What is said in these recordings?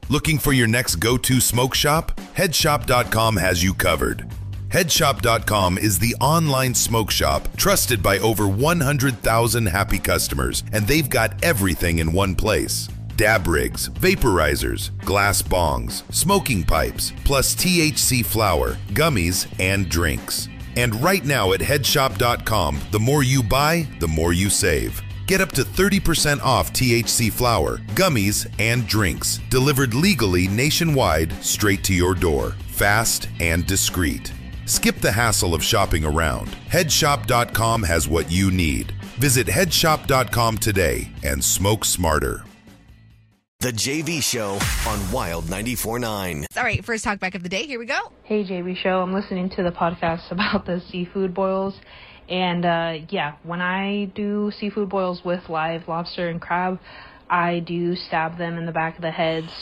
Looking for your next go-to smoke shop? Headshop.com has you covered. Headshop.com is the online smoke shop trusted by over 100,000 happy customers, and they've got everything in one place. Dab rigs, vaporizers, glass bongs, smoking pipes, plus THC flower, gummies, and drinks. And right now at Headshop.com, the more you buy, the more you save. Get up to 30% off THC flower, gummies, and drinks, delivered legally nationwide straight to your door, fast and discreet. Skip the hassle of shopping around. Headshop.com has what you need. Visit Headshop.com today and smoke smarter. The JV Show on Wild 94.9. All right, first talk back of the day. Here we go. Hey, JV Show. I'm listening to the podcast about the seafood boils. And, when I do seafood boils with live lobster and crab, I do stab them in the back of the heads,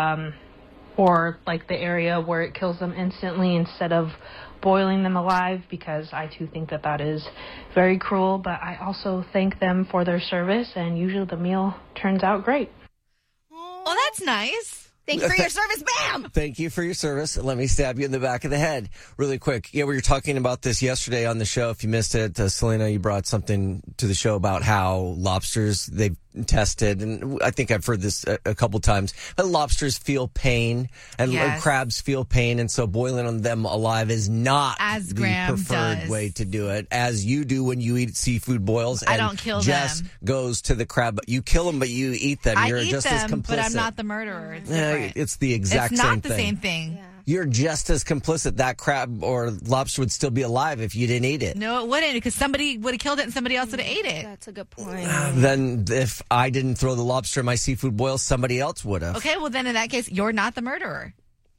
or like the area where it kills them instantly instead of boiling them alive, because I too think that that is very cruel. But I also thank them for their service, and usually the meal turns out great. Oh, that's nice. Thank you for your service, Bam! Thank you for your service. Let me stab you in the back of the head really quick. Yeah, we were talking about this yesterday on the show. If you missed it, Selena, you brought something to the show about how lobsters, they've tested, and I think I've heard this a couple times, but lobsters feel pain and crabs feel pain, and so boiling them alive is not as the Graham preferred does. way to do it, as you do when you eat seafood boils. I don't kill Jess them. Goes to the crab. You kill them, but you eat them. I You're eat just them, as complicit. but I'm not the murderer. It's different. It's the exact it's same not the thing. same thing. Yeah. You're just as complicit. That crab or lobster would still be alive if you didn't eat it. No, it wouldn't, because somebody would have killed it and somebody else would have ate it. That's a good point. Then if I didn't throw the lobster in my seafood boil, somebody else would have. Okay, well then in that case, you're not the murderer.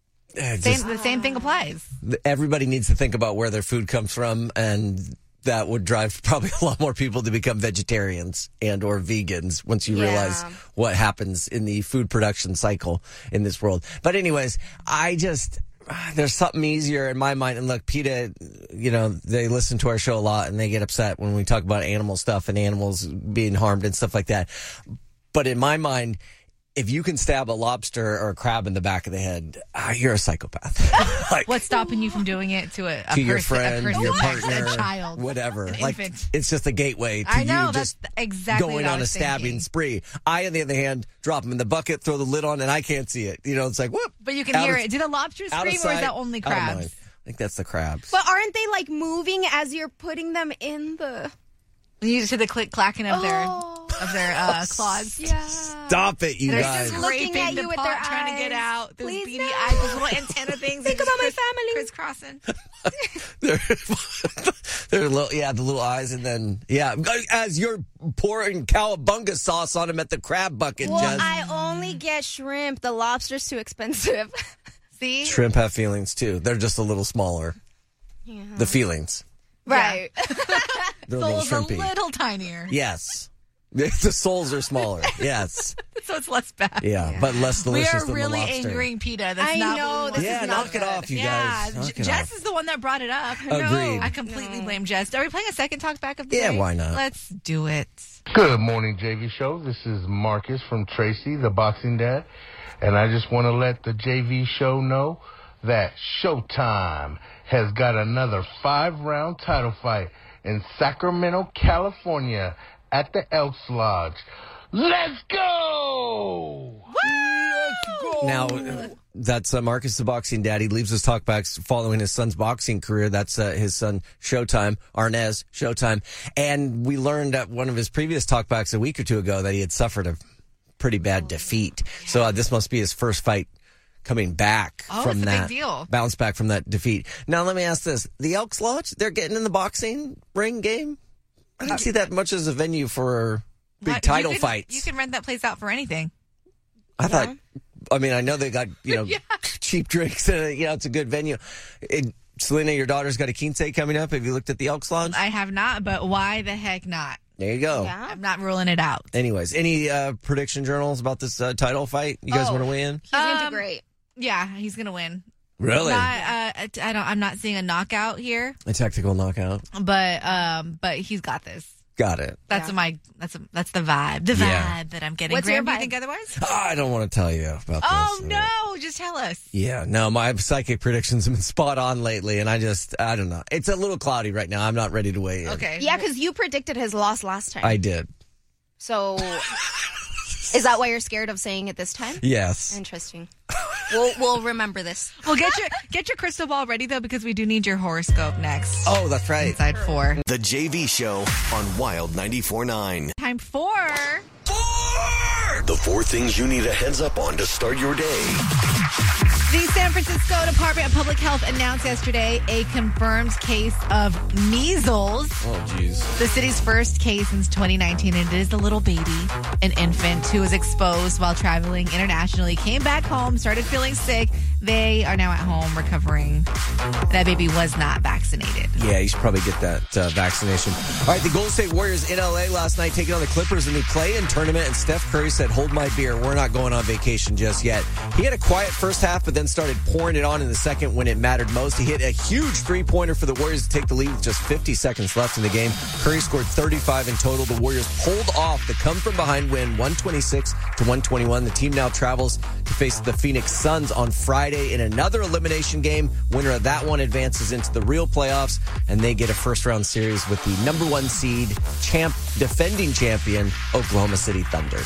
The same thing applies. Everybody needs to think about where their food comes from, and that would drive probably a lot more people to become vegetarians and or vegans once you realize what happens in the food production cycle in this world. But anyways, there's something easier in my mind. And look, PETA, they listen to our show a lot and they get upset when we talk about animal stuff and animals being harmed and stuff like that. But in my mind, if you can stab a lobster or a crab in the back of the head, you're a psychopath. What's stopping you from doing it to a person, your friend, a person, your partner, a child, whatever? An infant. It's just a gateway to I know, you just that's exactly going what I on a was stabbing thinking. spree. I, on the other hand, drop them in the bucket, throw the lid on, and I can't see it. It's like whoop. But you can hear it. Do the lobsters scream, or is that only crabs? I think that's the crabs. But aren't they like moving as you're putting them in the? You just hear the click clacking of their claws. Yeah. Stop it, you They're guys. just Looking scraping at you the with pot, their trying to get eyes. out. Those Please beady no. eyes, those little antenna things. Think about my family. Crisscrossing. They're the little eyes, and then as you're pouring cowabunga sauce on them at the crab bucket, Well, Jess. I only get shrimp. The lobster's too expensive. See? Shrimp have feelings too. They're just a little smaller. Yeah. The feelings. Right. They're a little Souls shrimpy. a little tinier. Yes. The souls are smaller. Yes. So it's less bad. Yeah, but less We delicious are than really the lobster. angering PETA. That's I not know, what we this want. is Knock it off, you guys. Knock it Jess off. is the one that brought it up. Agreed. I completely blame Jess. Are we playing a second talk back of the Yeah, day? why not? Let's do it. Good morning, JV Show. This is Marcus from Tracy, the boxing dad. And I just want to let the JV Show know that Showtime has got another 5-round title fight in Sacramento, California at the Elks Lodge. Let's go! Let's go! Now, that's Marcus the Boxing Daddy. Leaves his talkbacks following his son's boxing career. That's his son, Showtime, Arnez, Showtime. And we learned at one of his previous talkbacks a week or two ago that he had suffered a pretty bad defeat. So this must be his first fight coming back from it's a that. big deal. Bounce back from that defeat. Now, let me ask this. The Elks Lodge, they're getting in the boxing ring game? I don't see that much as a venue for big title fights. You can rent that place out for anything. I thought, I know they got, cheap drinks and, it's a good venue. Selena, your daughter's got a quince coming up. Have you looked at the Elks Lodge? I have not, but why the heck not? There you go. Yeah. I'm not ruling it out. Anyways, any prediction journals about this title fight? You guys want to weigh in? He's going to do great. Yeah, he's going to win. Really? I'm not seeing a knockout here, A tactical knockout. but he's got this. Got it. That's that's the vibe. The vibe that I'm getting. What's Graham, your do you vibe? think otherwise? I don't want to tell you about this. Oh, no. Just tell us. Yeah, no, my psychic predictions have been spot on lately, and I don't know. It's a little cloudy right now. I'm not ready to weigh in. Okay. Yeah, because you predicted his loss last time. I did. So, is that why you're scared of saying it this time? Yes. Interesting. We'll remember this. Well, get your crystal ball ready, though, because we do need your horoscope next. Oh, that's right. Inside 4. The JV Show on Wild 94.9. Time for... The 4 things you need a heads up on to start your day. The San Francisco Department of Public Health announced yesterday a confirmed case of measles. Oh, jeez. The city's first case since 2019, and it is a little baby, an infant who was exposed while traveling internationally, came back home, started feeling sick. They are now at home recovering. That baby was not vaccinated. Yeah, you should probably get that vaccination. All right, the Golden State Warriors in L.A. last night taking on the Clippers in the play-in tournament, and Steph Curry said, hold my beer, we're not going on vacation just yet. He had a quiet first half, but then started pouring it on in the second when it mattered most. He hit a huge three-pointer for the Warriors to take the lead with just 50 seconds left in the game. Curry scored 35 in total. The Warriors pulled off the come-from-behind win, 126-121. The team now travels to face the Phoenix Suns on Friday in another elimination game. Winner of that one advances into the real playoffs, and they get a first-round series with the number 1 seed, defending champion, Oklahoma City Thunder.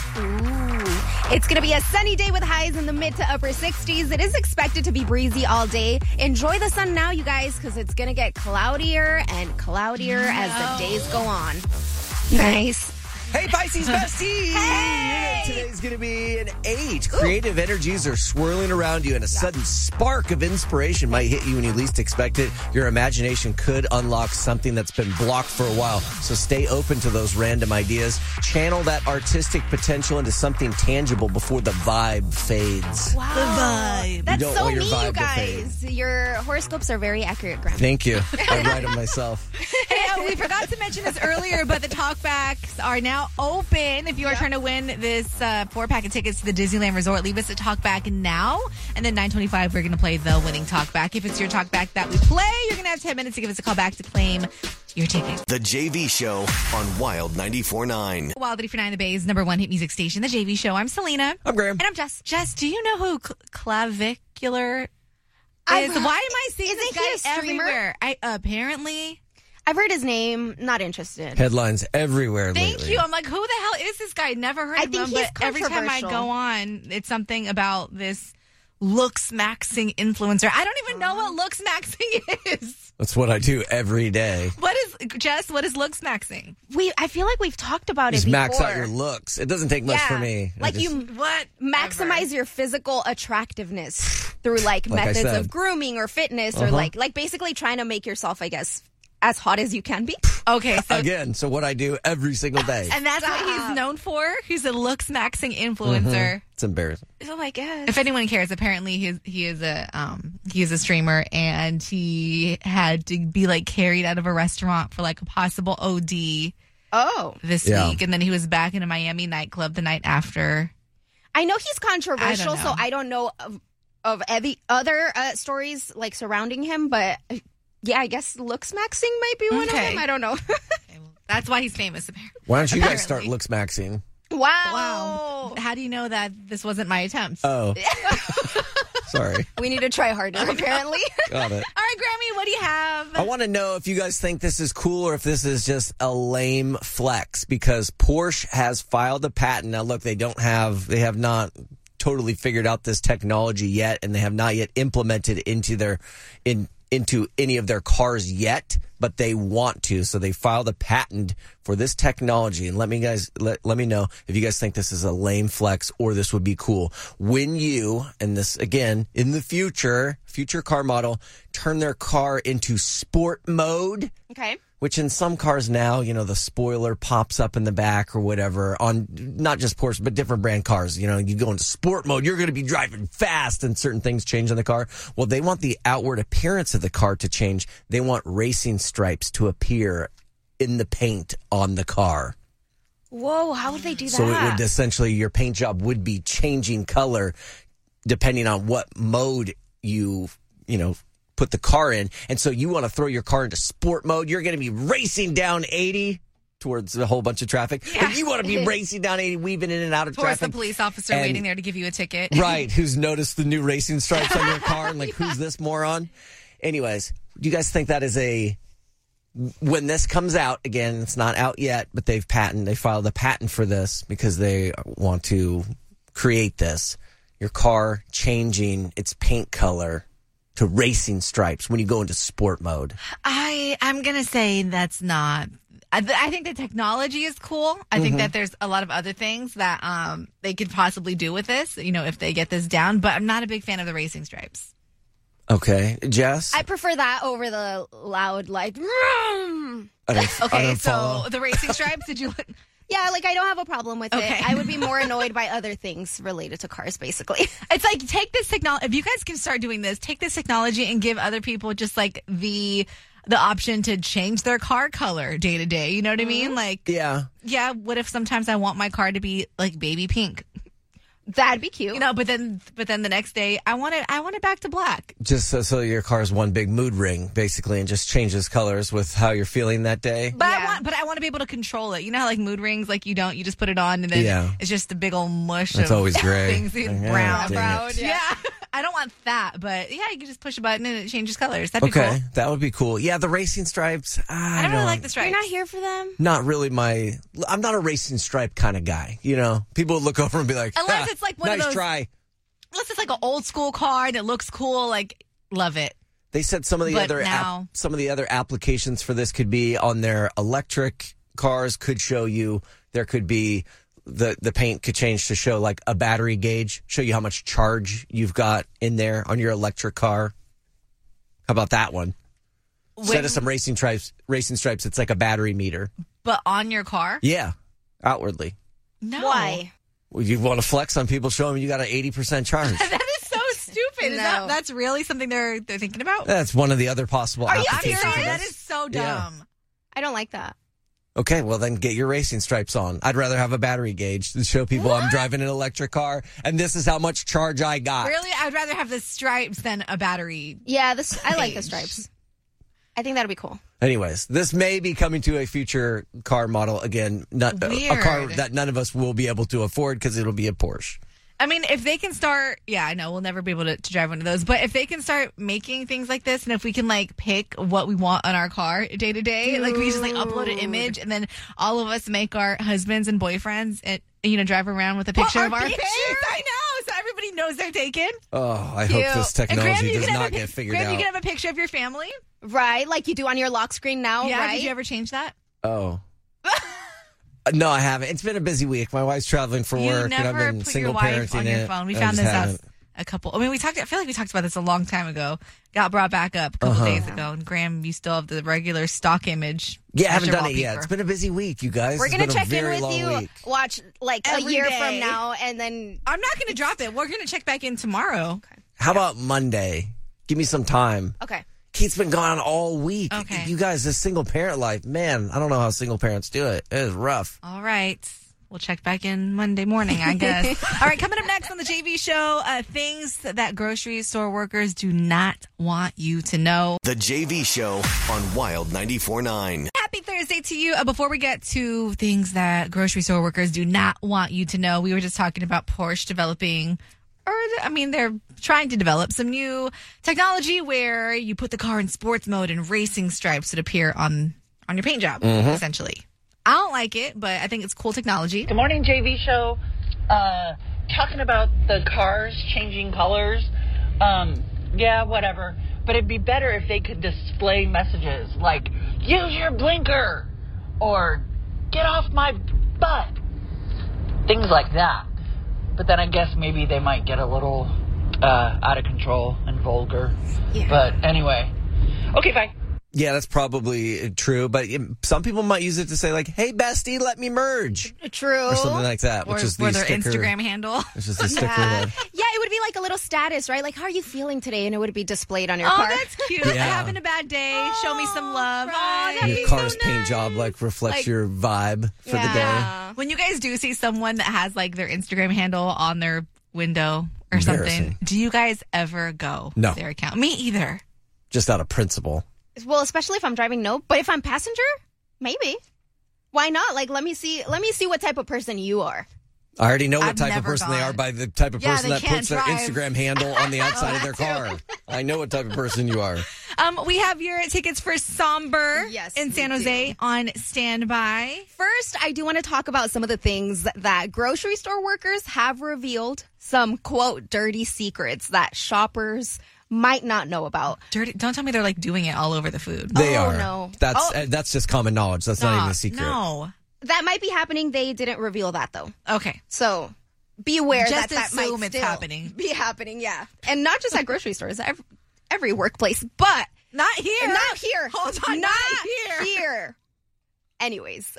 It's going to be a sunny day with highs in the mid to upper 60s. It is expected to be breezy all day. Enjoy the sun now, you guys, because it's going to get cloudier and cloudier as the days go on. Nice. Hey, Pisces besties! Hey! Today's going to be an 8. Creative energies are swirling around you, and a sudden spark of inspiration might hit you when you least expect it. Your imagination could unlock something that's been blocked for a while, so stay open to those random ideas. Channel that artistic potential into something tangible before the vibe fades. Wow. The vibe. That's You don't so want your me, vibe you to guys. Your horoscopes are very accurate, Graham. Thank you. I write them myself. Hey, we forgot to mention this earlier, but the talkbacks are now open. If you are trying to win this 4-pack of tickets to the Disneyland Resort, leave us a talkback now. And then 9:25, we're going to play the winning talkback. If it's your talkback that we play, you're going to have 10 minutes to give us a call back to claim your tickets. The JV Show on Wild 94.9. Wild 94.9, the Bay's number 1 hit music station, the JV Show. I'm Selena. I'm Graham. And I'm Jess. Jess, do you know who Clavicular is? Why am I seeing this Isn't he guy a streamer? everywhere? Apparently... I've heard his name, not interested. Headlines everywhere Thank lately. you. I'm like, who the hell is this guy? Never heard I of think him. he's But every time I controversial. go on, it's something about this looks maxing influencer. I don't even know what looks maxing is. That's what I do every day. What is looks maxing? I feel like we've talked about Just it before. max out your looks. It doesn't take much for me. Like What? maximize your physical attractiveness through like Like I methods said. of grooming or fitness or like basically trying to make yourself, I guess, as hot as you can be. Okay, so Again, so what I do every single day. and that's what he's known for. He's a looks maxing influencer. It's embarrassing. Oh my god. If anyone cares, apparently he is a streamer, and he had to be like carried out of a restaurant for like a possible OD Oh. this Yeah. week, and then he was back in a Miami nightclub the night after. I know he's controversial, I don't know. so I don't know of any other stories like surrounding him, but yeah, I guess looks maxing might be one of Okay. them. I don't know. That's why he's famous, apparently. Why don't you guys Apparently. start looks maxing? Wow. How do you know that this wasn't my attempt? Oh. Sorry. We need to try harder, apparently. Got it. All right, Grammy, what do you have? I want to know if you guys think this is cool or if this is just a lame flex, because Porsche has filed a patent. Now, look, they have not totally figured out this technology yet, and they have not yet implemented into any of their cars yet, but they want to. So they filed a patent for this technology. And let me know if you guys think this is a lame flex or this would be cool. When you, and this again, in the future car model, turn their car into sport mode, Okay. which in some cars now, the spoiler pops up in the back or whatever, on not just Porsche, but different brand cars. You go into sport mode, you're going to be driving fast and certain things change on the car. Well, they want the outward appearance of the car to change. They want racing stripes to appear in the paint on the car. Whoa, how would they do that? So it would essentially, your paint job would be changing color depending on what mode you put the car in. And so you want to throw your car into sport mode. You're going to be racing down 80 towards a whole bunch of traffic. Yeah. But you want to be racing down 80, weaving in and out of Towards traffic. the police officer waiting there to give you a ticket. Right, who's noticed the new racing stripes on your car and like, who's this moron? Anyways, do you guys think that is when this comes out, again, it's not out yet, but they filed a patent for this because they want to create this. Your car changing its paint color to racing stripes when you go into sport mode. I'm going to say that's not. I think the technology is cool. I think that there's a lot of other things that they could possibly do with this, if they get this down. But I'm not a big fan of the racing stripes. Okay. Jess? I prefer that over the loud, like... Okay, so the racing stripes, did you... Yeah, like I don't have a problem with it. I would be more annoyed by other things related to cars, basically. It's like, take this technology. If you guys can start doing this, take this technology and give other people just like the option to change their car color day to day. You know what I mean? Like, yeah. What if sometimes I want my car to be like baby pink? That'd be cute. But then the next day I want it back to black. Just so your car's one big mood ring, basically, and just changes colors with how you're feeling that day. But I want to be able to control it. You know how like mood rings, like you just put it on and then it's just a big old mush. It's always gray. Things brown. Yeah. I don't want that, but you can just push a button and it changes colors. That'd be cool. That would be cool. Yeah, the racing stripes. I don't really like the stripes. You're not here for them? Not really I'm not a racing stripe kind of guy. People would look over and be like, unless it's like one nice of those. Try. Unless it's like an old school car and it looks cool, like love it. They said some of the other applications for this could be on their electric cars. Could show you there could be the paint could change to show like a battery gauge, show you how much charge you've got in there on your electric car. How about that one? Instead of some racing stripes, it's like a battery meter. But on your car? Yeah, outwardly. No. Why? Well, you want to flex on people, show them you got an 80% charge. That is so stupid. No. That's really something they're thinking about? That's one of the other possible applications. Are you serious? That is so dumb. Yeah. I don't like that. Okay, well then get your racing stripes on. I'd rather have a battery gauge to show people I'm driving an electric car and this is how much charge I got. Really? I'd rather have the stripes than a battery. Yeah, I like the stripes. I think that'd be cool. Anyways, this may be coming to a future car model again, not a car that none of us will be able to afford because it'll be a Porsche. I mean, if they can start, I know we'll never be able to drive one of those, but if they can start making things like this, and if we can like pick what we want on our car day to day, like we just like upload an image, and then all of us make our husbands and boyfriends and drive around with a picture of our face. I know, so everybody knows they're taken. Oh, I hope this technology does not get figured out. You can have a picture of your family, right? Like you do on your lock screen now. Yeah. Right? Did you ever change that? Oh. No, I haven't. It's been a busy week. My wife's traveling for work, and I've been single parenting on your phone. We found this out a couple. I mean, I feel like we talked about this a long time ago. Got brought back up a couple days ago. And Graham, you still have the regular stock image. Yeah, I haven't done it yet. It's been a busy week, you guys. We're going to check in with you. Week. Watch like every a year day from now, and then I'm not going to drop it. We're going to check back in tomorrow. Okay. How about Monday? Give me some time. Okay. Kate's been gone all week. Okay. You guys, this single parent life, man, I don't know how single parents do it. It is rough. All right. We'll check back in Monday morning, I guess. All right, coming up next on the JV Show, things that grocery store workers do not want you to know. The JV Show on Wild 94.9. Happy Thursday to you. Before we get to things that grocery store workers do not want you to know, we were just talking about Porsche developing... they're trying to develop some new technology where you put the car in sports mode and racing stripes would appear on your paint job, essentially. I don't like it, but I think it's cool technology. Good morning, JV Show. Talking about the cars changing colors. Yeah, whatever. But it'd be better if they could display messages like, use your blinker, or get off my butt. Things like that. But then I guess maybe they might get a little out of control and vulgar. Yeah. But anyway. Okay, bye. Yeah, that's probably true. But some people might use it to say, like, hey, bestie, let me merge. True. Or something like that. Which is their sticker, Instagram handle. Which is the sticker. Yeah, it would be like a little status, right? Like, how are you feeling today? And it would be displayed on your car. Oh, that's cute. Yeah. Having a bad day. Show me some love. Right. Oh, your car's paint job, reflects your vibe for the day. When you guys do see someone that has, their Instagram handle on their window or something, do you guys ever go to their account? Me either. Just out of principle. Well, especially if I'm driving, no. But if I'm passenger, maybe. Why not? Like, let me see what type of person you are. I already know what I've type of never person they gone. are by the type of person they that can't puts their drive. Instagram handle on the outside of their car. I know what type of person you are. We have your tickets for Somber Yes, in San we Jose do. on standby. First, I do want to talk about some of the things that grocery store workers have revealed, some, quote, dirty secrets that shoppers might not know about. Dirty. Don't tell me they're like doing it all over the food. They Oh, are. no. That's just common knowledge. That's not even a secret. No. That might be happening. They didn't reveal that, though. Okay. So be aware Just that might assume it's still happening. be happening, yeah. And not just at grocery stores, every workplace, but Not here. not here. Hold on. Not Not here. here. Anyways,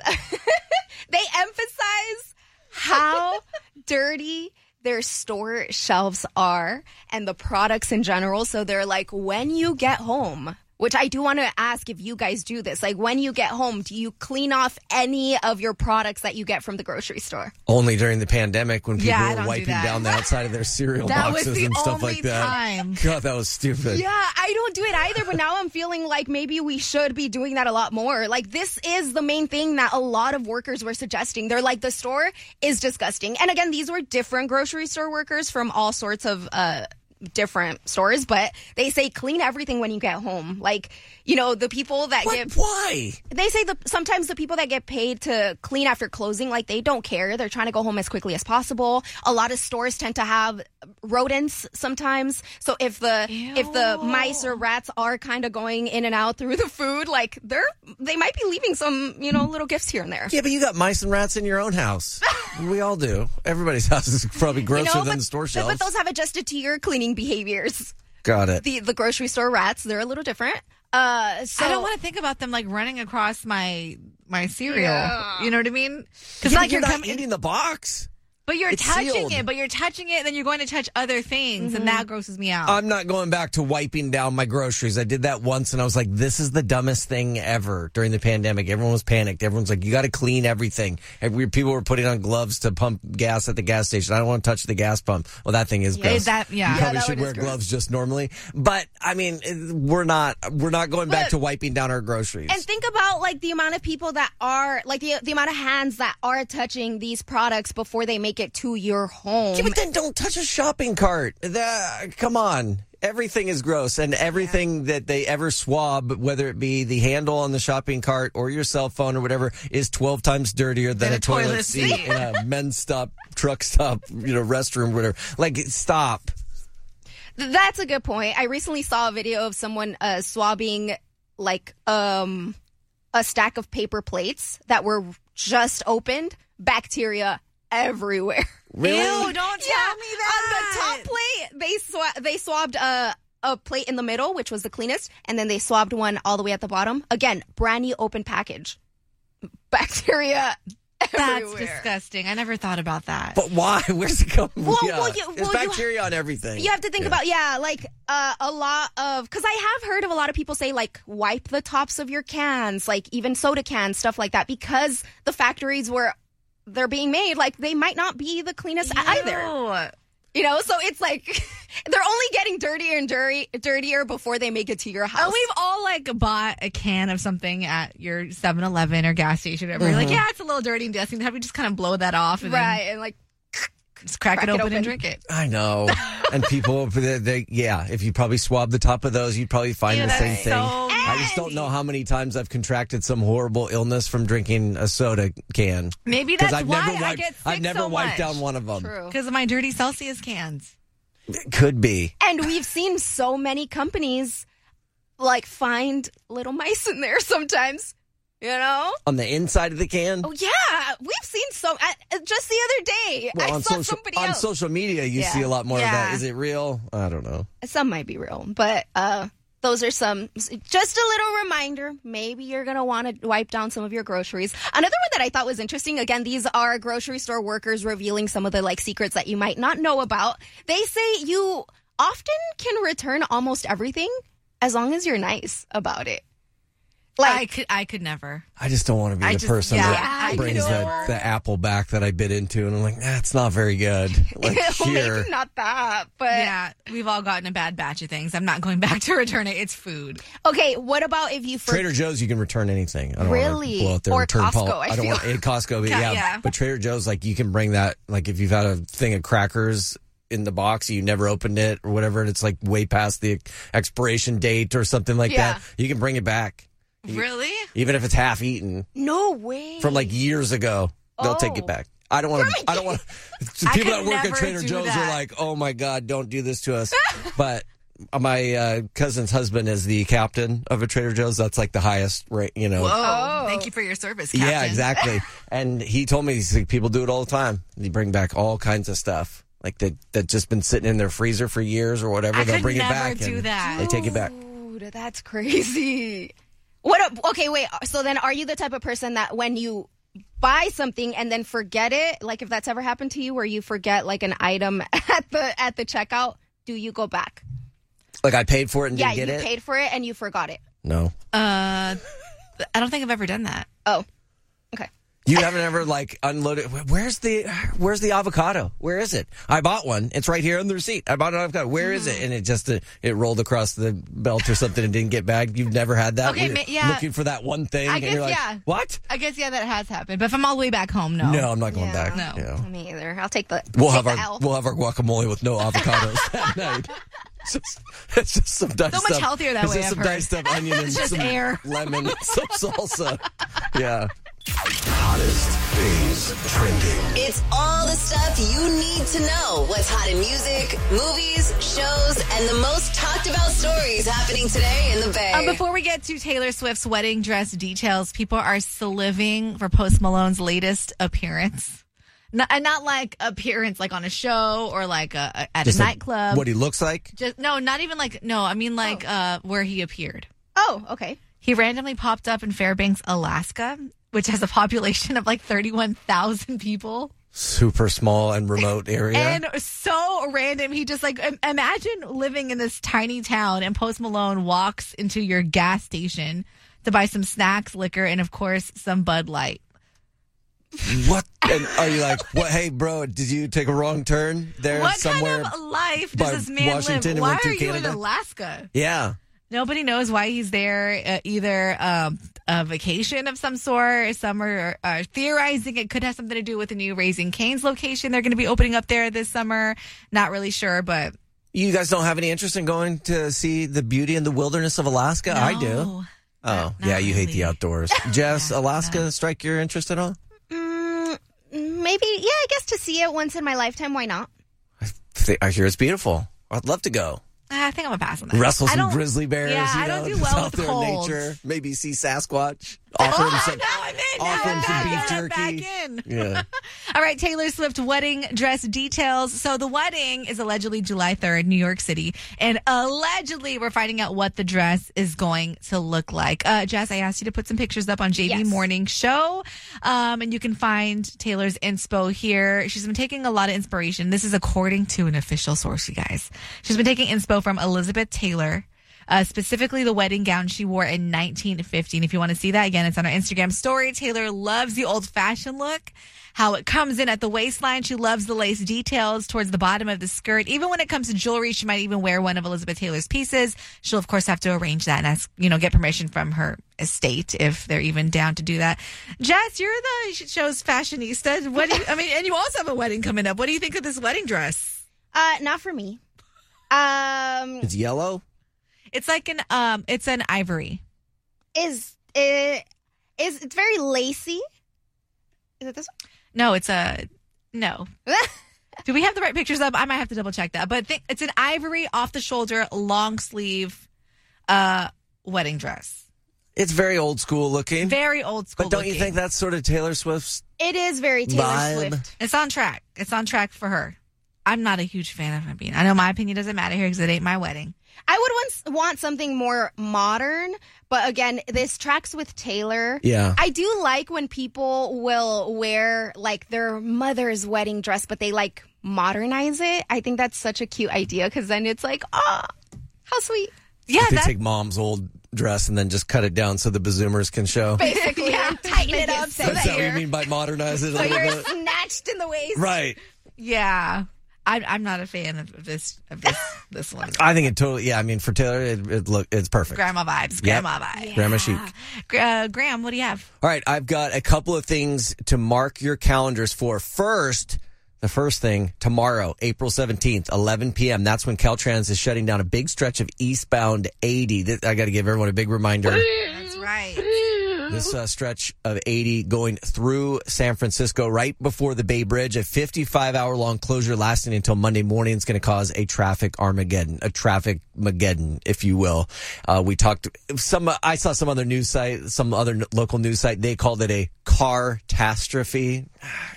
they emphasize how dirty their store shelves are and the products in general. So they're like, when you get home, which I do want to ask if you guys do this, like when you get home, do you clean off any of your products that you get from the grocery store? Only during the pandemic when people Yeah, I were don't do wiping that. down the outside of their cereal That was boxes the and stuff only like that. time. God, that was stupid. Yeah, I don't do it either, but now I'm feeling like maybe we should be doing that a lot more. Like, this is the main thing that a lot of workers were suggesting. They're like, the store is disgusting. And again, these were different grocery store workers from all sorts of different stores, but they say clean everything when you get home. Like, you know, the people that Why? they say sometimes the people that get paid to clean after closing, like, they don't care. They're trying to go home as quickly as possible. A lot of stores tend to have rodents sometimes. So if the mice or rats are kind of going in and out through the food, like, they might be leaving some, you know, little gifts here and there. Yeah, but you got mice and rats in your own house. We all do. Everybody's house is probably grosser than the store shelves. But those have adjusted to your cleaning behaviors. Got it. The grocery store rats, they're a little different. So I don't want to think about them like running across my cereal. Yeah. You know what I mean? Because Yeah, like you're you're not eating the box. but you're It's touching sealed. it. But you're touching it, and then you're going to touch other things, and that grosses me out. I'm not going back to wiping down my groceries. I did that once, and I was like, this is the dumbest thing ever during the pandemic. Everyone was panicked. Everyone's like, you got to clean everything. People were putting on gloves to pump gas at the gas station. I don't want to touch the gas pump. Well, that thing is gross. Yeah. You probably that should one wear is gross. gloves just normally. But, I mean, we're not going back to wiping down our groceries. And think about, like, the amount of people that are, like, the amount of hands that are touching these products before they make it to your home. Yeah, but then don't touch a shopping cart. Come on. Everything is gross, and everything that they ever swab, whether it be the handle on the shopping cart or your cell phone or whatever, is 12 times dirtier than a toilet seat in a men's stop, truck stop, restroom, whatever. Like, stop. That's a good point. I recently saw a video of someone swabbing, like, a stack of paper plates that were just opened. Bacteria everywhere. Really? Ew, don't tell me that. On the top plate, they swabbed a plate in the middle, which was the cleanest, and then they swabbed one all the way at the bottom. Again, brand new open package. Bacteria That's everywhere. disgusting. I never thought about that. But why? Where's it coming from? There's bacteria on everything. You have to think about, like, a lot of, because I have heard of a lot of people say, like, wipe the tops of your cans, like, even soda cans, stuff like that, because the factories where they're being made, like, they might not be the cleanest either. You know, so it's like they're only getting dirtier and dirtier before they make it to your house. And we've all like bought a can of something at your 7-Eleven or gas station or whatever. You're like, yeah, it's a little dirty and dusty. Have you just kind of blow that off and right, and like just crack it open and drink it. I know. And people, if you probably swab the top of those, you'd probably find the same thing. I just don't know how many times I've contracted some horrible illness from drinking a soda can. Maybe that's I've why never wiped, I get sick I've never so wiped much. down one of them. True. Because of my dirty Celsius cans. It could be. And we've seen so many companies like find little mice in there sometimes. You know? On the inside of the can? Oh, yeah. We've seen just the other day. Well, I saw somebody else. on social media, you see a lot more of that. Is it real? I don't know. Some might be real, but those are some, just a little reminder. Maybe you're going to want to wipe down some of your groceries. Another one that I thought was interesting, again, these are grocery store workers revealing some of the like secrets that you might not know about. They say you often can return almost everything as long as you're nice about it. Like, I could never. I just don't want to be the person that I brings know. the apple back that I bit into, and I'm like, it's not very good. Like, here. Maybe not that, but Yeah, we've all gotten a bad batch of things. I'm not going back to return it. It's food. okay. What about if you Trader Joe's, you can return anything. I don't Really? want to blow out their Or return Costco, I I don't feel. want in Costco, but Yeah. But Trader Joe's, like, you can bring that. Like, if you've had a thing of crackers in the box, you never opened it or whatever, and it's like way past the expiration date or something like Yeah. that, you can bring it back. Really? Even if it's half eaten No way. from like years ago, they'll take it back. I don't want to. I don't want. People that could work at never Trader do Joe's that. are like, "Oh my God, don't do this to us." But my cousin's husband is the captain of a Trader Joe's. That's like the highest rate, Whoa. Oh. Thank you for your service, Captain. Yeah, exactly. And he told me, he's like, people do it all the time. They bring back all kinds of stuff, like that just been sitting in their freezer for years or whatever. I They'll could bring never it back. do and that. They take it back. Dude, that's crazy. Okay, wait. So then are you the type of person that when you buy something and then forget it, like if that's ever happened to you where you forget like an item at the checkout, do you go back? Like I paid for it and Yeah, didn't you get it? paid for it and you forgot it. No. I don't think I've ever done that. Oh, okay. You haven't ever like unloaded. Where's the avocado? Where is it? I bought one. It's right here on the receipt. I bought an avocado. Where is it? And it just it rolled across the belt or something and didn't get bagged. You've never had that. Okay, Where you're yeah. looking for that one thing. I and guess, you're like, yeah. What? I guess, yeah, that has happened. But if I'm all the way back home, no. No, I'm not going back. No. Yeah. Me either. I'll take the We'll take have the our L. guacamole with no avocados that night. It's just some diced So much up- healthier that it's way, just I've some heard. diced up onion and Just some air. lemon, some salsa. Yeah. Hottest things trending. It's all the stuff you need to know. What's hot in music, movies, shows, and the most talked about stories happening today in the Bay. Before we get to Taylor Swift's wedding dress details, people are saliving for Post Malone's latest appearance. Not like appearance like on a show or like at Just a like nightclub. what he looks like? Just no, not even like I mean like where he appeared. Oh, okay. He randomly popped up in Fairbanks, Alaska, which has a population of like 31,000 people. Super small and remote area. And so random. He just like, imagine living in this tiny town and Post Malone walks into your gas station to buy some snacks, liquor, and of course, some Bud Light. What? And are you like, what? Hey, bro, did you take a wrong turn there What somewhere? kind of life by does this man Washington and live? Why went through are you Canada? in Alaska? Yeah. Nobody knows why he's there. Either a vacation of some sort. Some are theorizing it could have something to do with the new Raising Cane's location they're going to be opening up there this summer. Not really sure, but You guys don't have any interest in going to see the beauty and the wilderness of Alaska? I do. no. Oh, Not yeah, you hate the really. outdoors. Jess, Alaska strike your interest at all? Maybe, yeah, I guess to see it once in my lifetime, why not? I hear it's beautiful. I'd love to go. I think I'm going to pass on that. Wrestle I some don't- grizzly bears. Yeah, you I don't know, do just well out with there in colds. nature. Maybe see Sasquatch. Offer him some, now I'm in. offer him some beef I'm back jerky. in. Yeah. All right, Taylor Swift wedding dress details. So the wedding is allegedly July 3rd, New York City. And allegedly we're finding out what the dress is going to look like. Jess, I asked you to put some pictures up on JV Yes. Morning Show. And you can find Taylor's inspo here. She's been taking a lot of inspiration. This is according to an official source, you guys. She's been taking inspo from Elizabeth Taylor. Specifically the wedding gown she wore in 1950. And if you want to see that, again, it's on our Instagram story. Taylor loves the old-fashioned look, how it comes in at the waistline. She loves the lace details towards the bottom of the skirt. Even when it comes to jewelry, she might even wear one of Elizabeth Taylor's pieces. She'll, of course, have to arrange that and ask, get permission from her estate if they're even down to do that. Jess, you're the show's fashionista. What do you, and you also have a wedding coming up. What do you think of this wedding dress? Not for me. It's yellow? It's like it's an ivory. It's very lacy. Is it this No, no. Do we have the right pictures up? I might have to double check that. But it's an ivory off the shoulder, long sleeve, wedding dress. It's very old school looking. Very old school. But don't you looking. think that's sort of Taylor Swift's It is very Taylor vibe? Swift. It's on track? It's on track for her. I'm not a huge fan of it. I know my opinion doesn't matter here because it ain't my wedding. I would want something more modern, but again, this tracks with Taylor. Yeah. I do like when people will wear like their mother's wedding dress, but they like modernize it. I think that's such a cute idea because then it's like, oh, how sweet. Yeah, They take mom's old dress and then just cut it down so the bazoomers can show. Basically, tighten it up. Is that what you mean by modernize it a little you're bit? snatched in the waist. Right. Yeah. I'm not a fan of this one. I think it totally, I mean, for Taylor, it's perfect. Grandma vibes. Grandma vibes. Yeah. Grandma chic. Graham, what do you have? All right, I've got a couple of things to mark your calendars for. First, the first thing, tomorrow, April 17th, 11 p.m., that's when Caltrans is shutting down a big stretch of eastbound 80. I got to give everyone a big reminder. That's right. This stretch of 80 going through San Francisco right before the Bay Bridge, a 55-hour-long closure lasting until Monday morning. It's going to cause a traffic Armageddon, a traffic Mageddon, if you will. We talked I saw some other news site, some other local news site. They called it a car-tastrophe.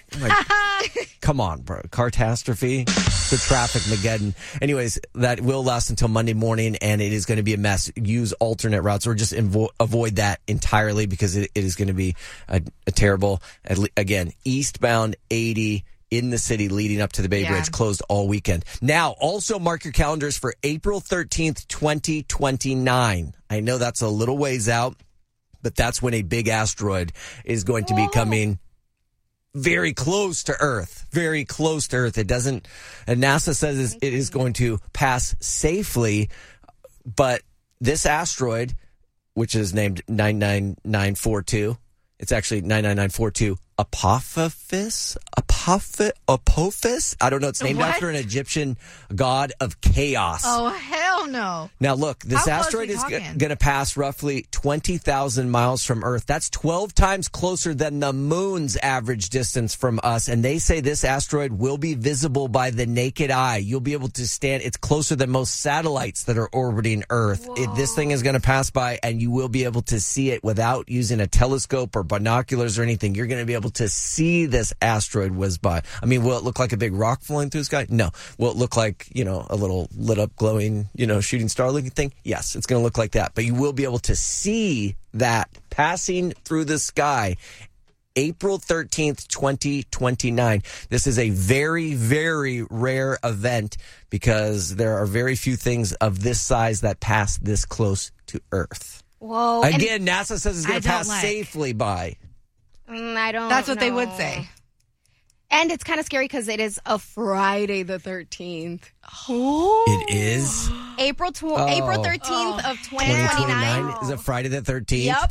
Come on, bro. Car-tastrophe. It's a traffic Mageddon. Anyways, that will last until Monday morning, and it is going to be a mess. Use alternate routes or just avoid that entirely because it is going to be a terrible, again, eastbound 80 in the city leading up to the Bay Bridge, closed all weekend. Now, also mark your calendars for April 13th, 2029. I know that's a little ways out, but that's when a big asteroid is going to be coming very close to Earth. Very close to Earth. It doesn't, and NASA says it is going to pass safely, but this asteroid, which is named 99942, it's actually 99942 Apophis? I don't know. It's named after an Egyptian god of chaos. Oh, hell no. Now, look, this asteroid is going to pass roughly 20,000 miles from Earth. That's 12 times closer than the moon's average distance from us. And they say this asteroid will be visible by the naked eye. You'll be able to stand. It's closer than most satellites that are orbiting Earth. This thing is going to pass by, and you will be able to see it without using a telescope or binoculars or anything. You're going to be able to see this asteroid whiz by. I mean, will it look like a big rock falling through the sky? No. Will it look like, a little lit up, glowing, shooting star looking thing? Yes, it's going to look like that. But you will be able to see that passing through the sky April 13th, 2029. This is a very, very rare event because there are very few things of this size that pass this close to Earth. Whoa. Again, NASA says it's going to pass safely by. I don't That's what know. they would say. And it's kind of scary because it is a Friday the 13th. Oh. It is? April 13th of 2029. Is it Friday the 13th? Yep.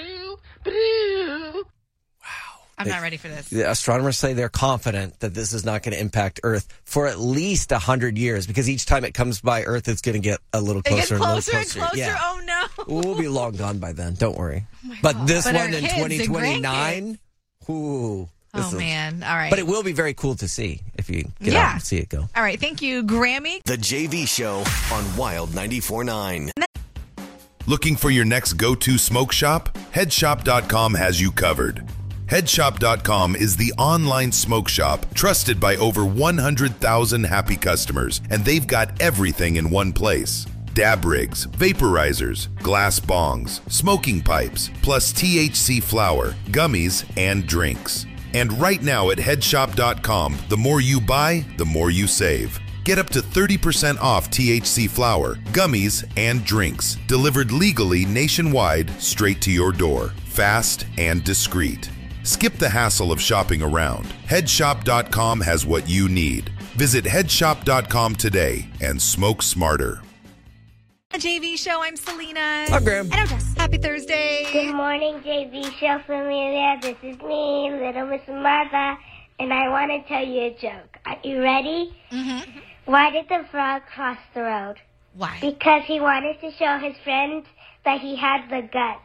I'm not ready for this. The astronomers say they're confident that this is not going to impact Earth for at least 100 years because each time it comes by Earth, it's going to get a little closer, and closer. and closer. Yeah. Oh, no. We'll be long gone by then. Don't worry. But this But one our in kids and 2029, man. All right. But it will be very cool to see if you get out and see it go. All right. Thank you, Grammy. The JV Show on Wild 94.9. Looking for your next go-to smoke shop? Headshop.com has you covered. Headshop.com is the online smoke shop trusted by over 100,000 happy customers, and they've got everything in one place. Dab rigs, vaporizers, glass bongs, smoking pipes, plus THC flower, gummies, and drinks. And right now at Headshop.com, the more you buy, the more you save. Get up to 30% off THC flower, gummies, and drinks, delivered legally nationwide straight to your door, fast and discreet. Skip the hassle of shopping around. Headshop.com has what you need. Visit Headshop.com today and smoke smarter. The JV Show. I'm Selena. I'm Graham. And I'm Jess. Happy Thursday. Good morning, JV Show familia. This is me, Little Miss Martha, and I want to tell you a joke. Are you ready? Mm-hmm. Why did the frog cross the road? Why? Because he wanted to show his friends that he had the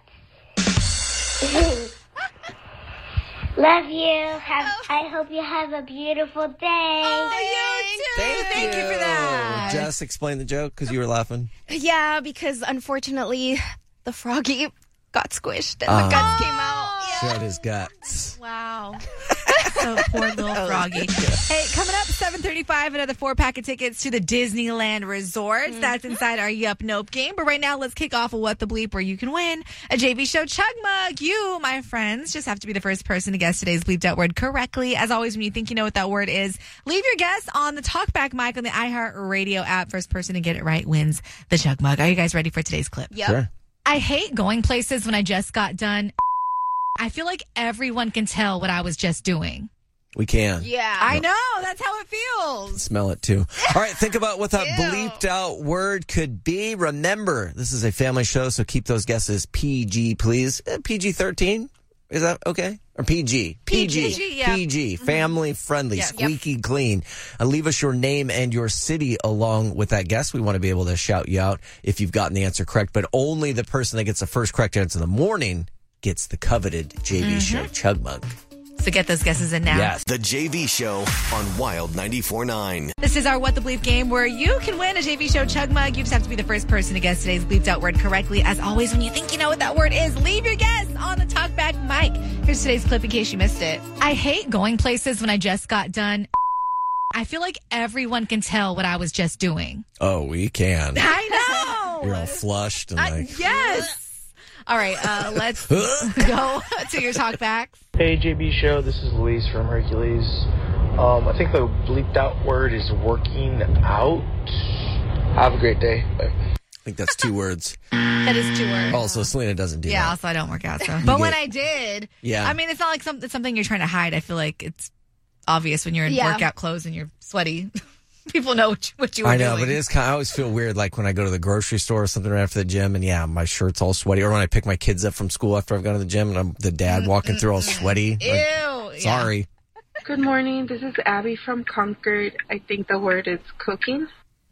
guts. Love you. I hope you have a beautiful day. Oh, you too. Thank you for that. Jess, explain the joke because you were laughing. Yeah, because unfortunately, the froggy got squished and the guts came out. Shred his guts. Wow. So poor little froggy. Hey, coming up 7:35, another 4-pack of tickets to the Disneyland Resort. That's inside our Yup Nope game. But right now, let's kick off with What the Bleep, where you can win a JV Show Chug Mug. You, my friends, just have to be the first person to guess today's bleeped out word correctly. As always, when you think you know what that word is, leave your guess on the talkback mic on the iHeartRadio app. First person to get it right wins the Chug Mug. Are you guys ready for today's clip? Yep. Sure. I hate going places when I just got done. I feel like everyone can tell what I was just doing. We can. Yeah. I know. That's how it feels. Smell it, too. All right, think about what that bleeped out word could be. Remember, this is a family show, so keep those guesses PG, please. PG-13? Is that okay? Or PG? PG, yeah. PG, family friendly, squeaky clean. Leave us your name and your city along with that guess. We want to be able to shout you out if you've gotten the answer correct, but only the person that gets the first correct answer in the morning gets the coveted JV Show Chug Mug. So get those guesses in now. Yes. The JV Show on Wild 94.9. This is our What the Bleep game where you can win a JV Show Chug Mug. You just have to be the first person to guess today's bleeped out word correctly. As always, when you think you know what that word is, leave your guess on the talkback mic. Here's today's clip in case you missed it. I hate going places when I just got done. I feel like everyone can tell what I was just doing. Oh, we can. I know. You're all flushed and like... Yes. All right, let's go to your talkbacks. Hey, JB Show. This is Luis from Hercules. I think the bleeped out word is working out. Have a great day. Bye. I think that's 2 words. That is 2 words. Also, Selena doesn't do that. Yeah, also I don't work out. So. But when I did, I mean, it's not like something you're trying to hide. I feel like it's obvious when you're in workout clothes and you're sweaty. People know what you were doing. I know, but it is kind of, I always feel weird, like when I go to the grocery store or something right after the gym, and my shirt's all sweaty, or when I pick my kids up from school after I've gone to the gym, and I'm the dad walking through all sweaty. Ew. Like, sorry. Good morning. This is Abby from Concord. I think the word is cooking.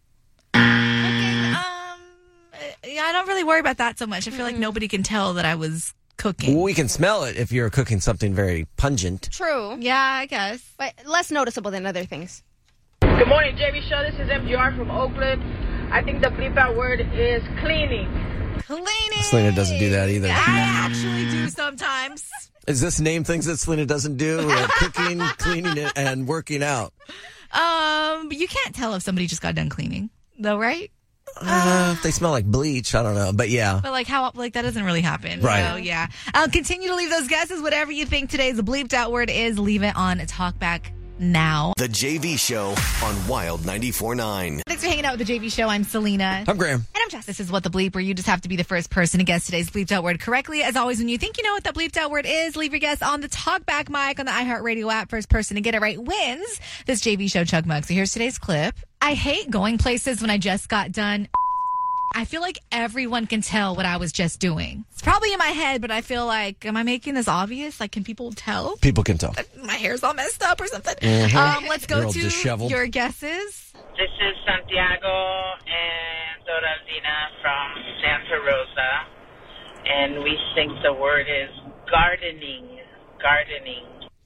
Yeah, I don't really worry about that so much. I feel like nobody can tell that I was cooking. Well, we can smell it if you're cooking something very pungent. True. Yeah, I guess. But less noticeable than other things. Good morning, JV Show. This is MGR from Oakland. I think the bleep out word is cleaning. Cleaning. Selena doesn't do that either. I actually do sometimes. Is this name things that Selena doesn't do? Cooking, cleaning it, and working out. But you can't tell if somebody just got done cleaning, though, right? If they smell like bleach, I don't know, but yeah. But that doesn't really happen. Right. So yeah. Continue to leave those guesses. Whatever you think today's bleeped out word is, leave it on Talkback now. The JV Show on Wild 94.9. Thanks for hanging out with the JV Show. I'm Selena. I'm Graham. And I'm Jess. This is What the Bleep, where you just have to be the first person to guess today's bleeped out word correctly. As always, when you think you know what that bleeped out word is, leave your guess on the Talkback mic on the iHeartRadio app. First person to get it right wins this JV Show Chug Mug. So here's today's clip. I hate going places when I just got done. I feel like everyone can tell what I was just doing. It's probably in my head, but I feel like, am I making this obvious? Like, can people tell? People can tell. My hair's all messed up or something. Mm-hmm. Let's go to your guesses. This is Santiago and Doralina from Santa Rosa, and we think the word is gardening. Gardening.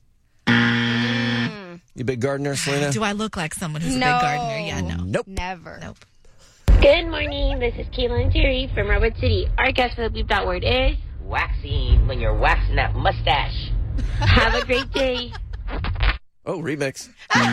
You big gardener, Selena? Do I look like someone who's a big gardener? Yeah, no. Nope. Never. Nope. Good morning. This is Kayla and Jerry from Redwood City. Our guess for the bleeped out word is Waxing, when you're waxing that mustache. have a great day. Oh, remix.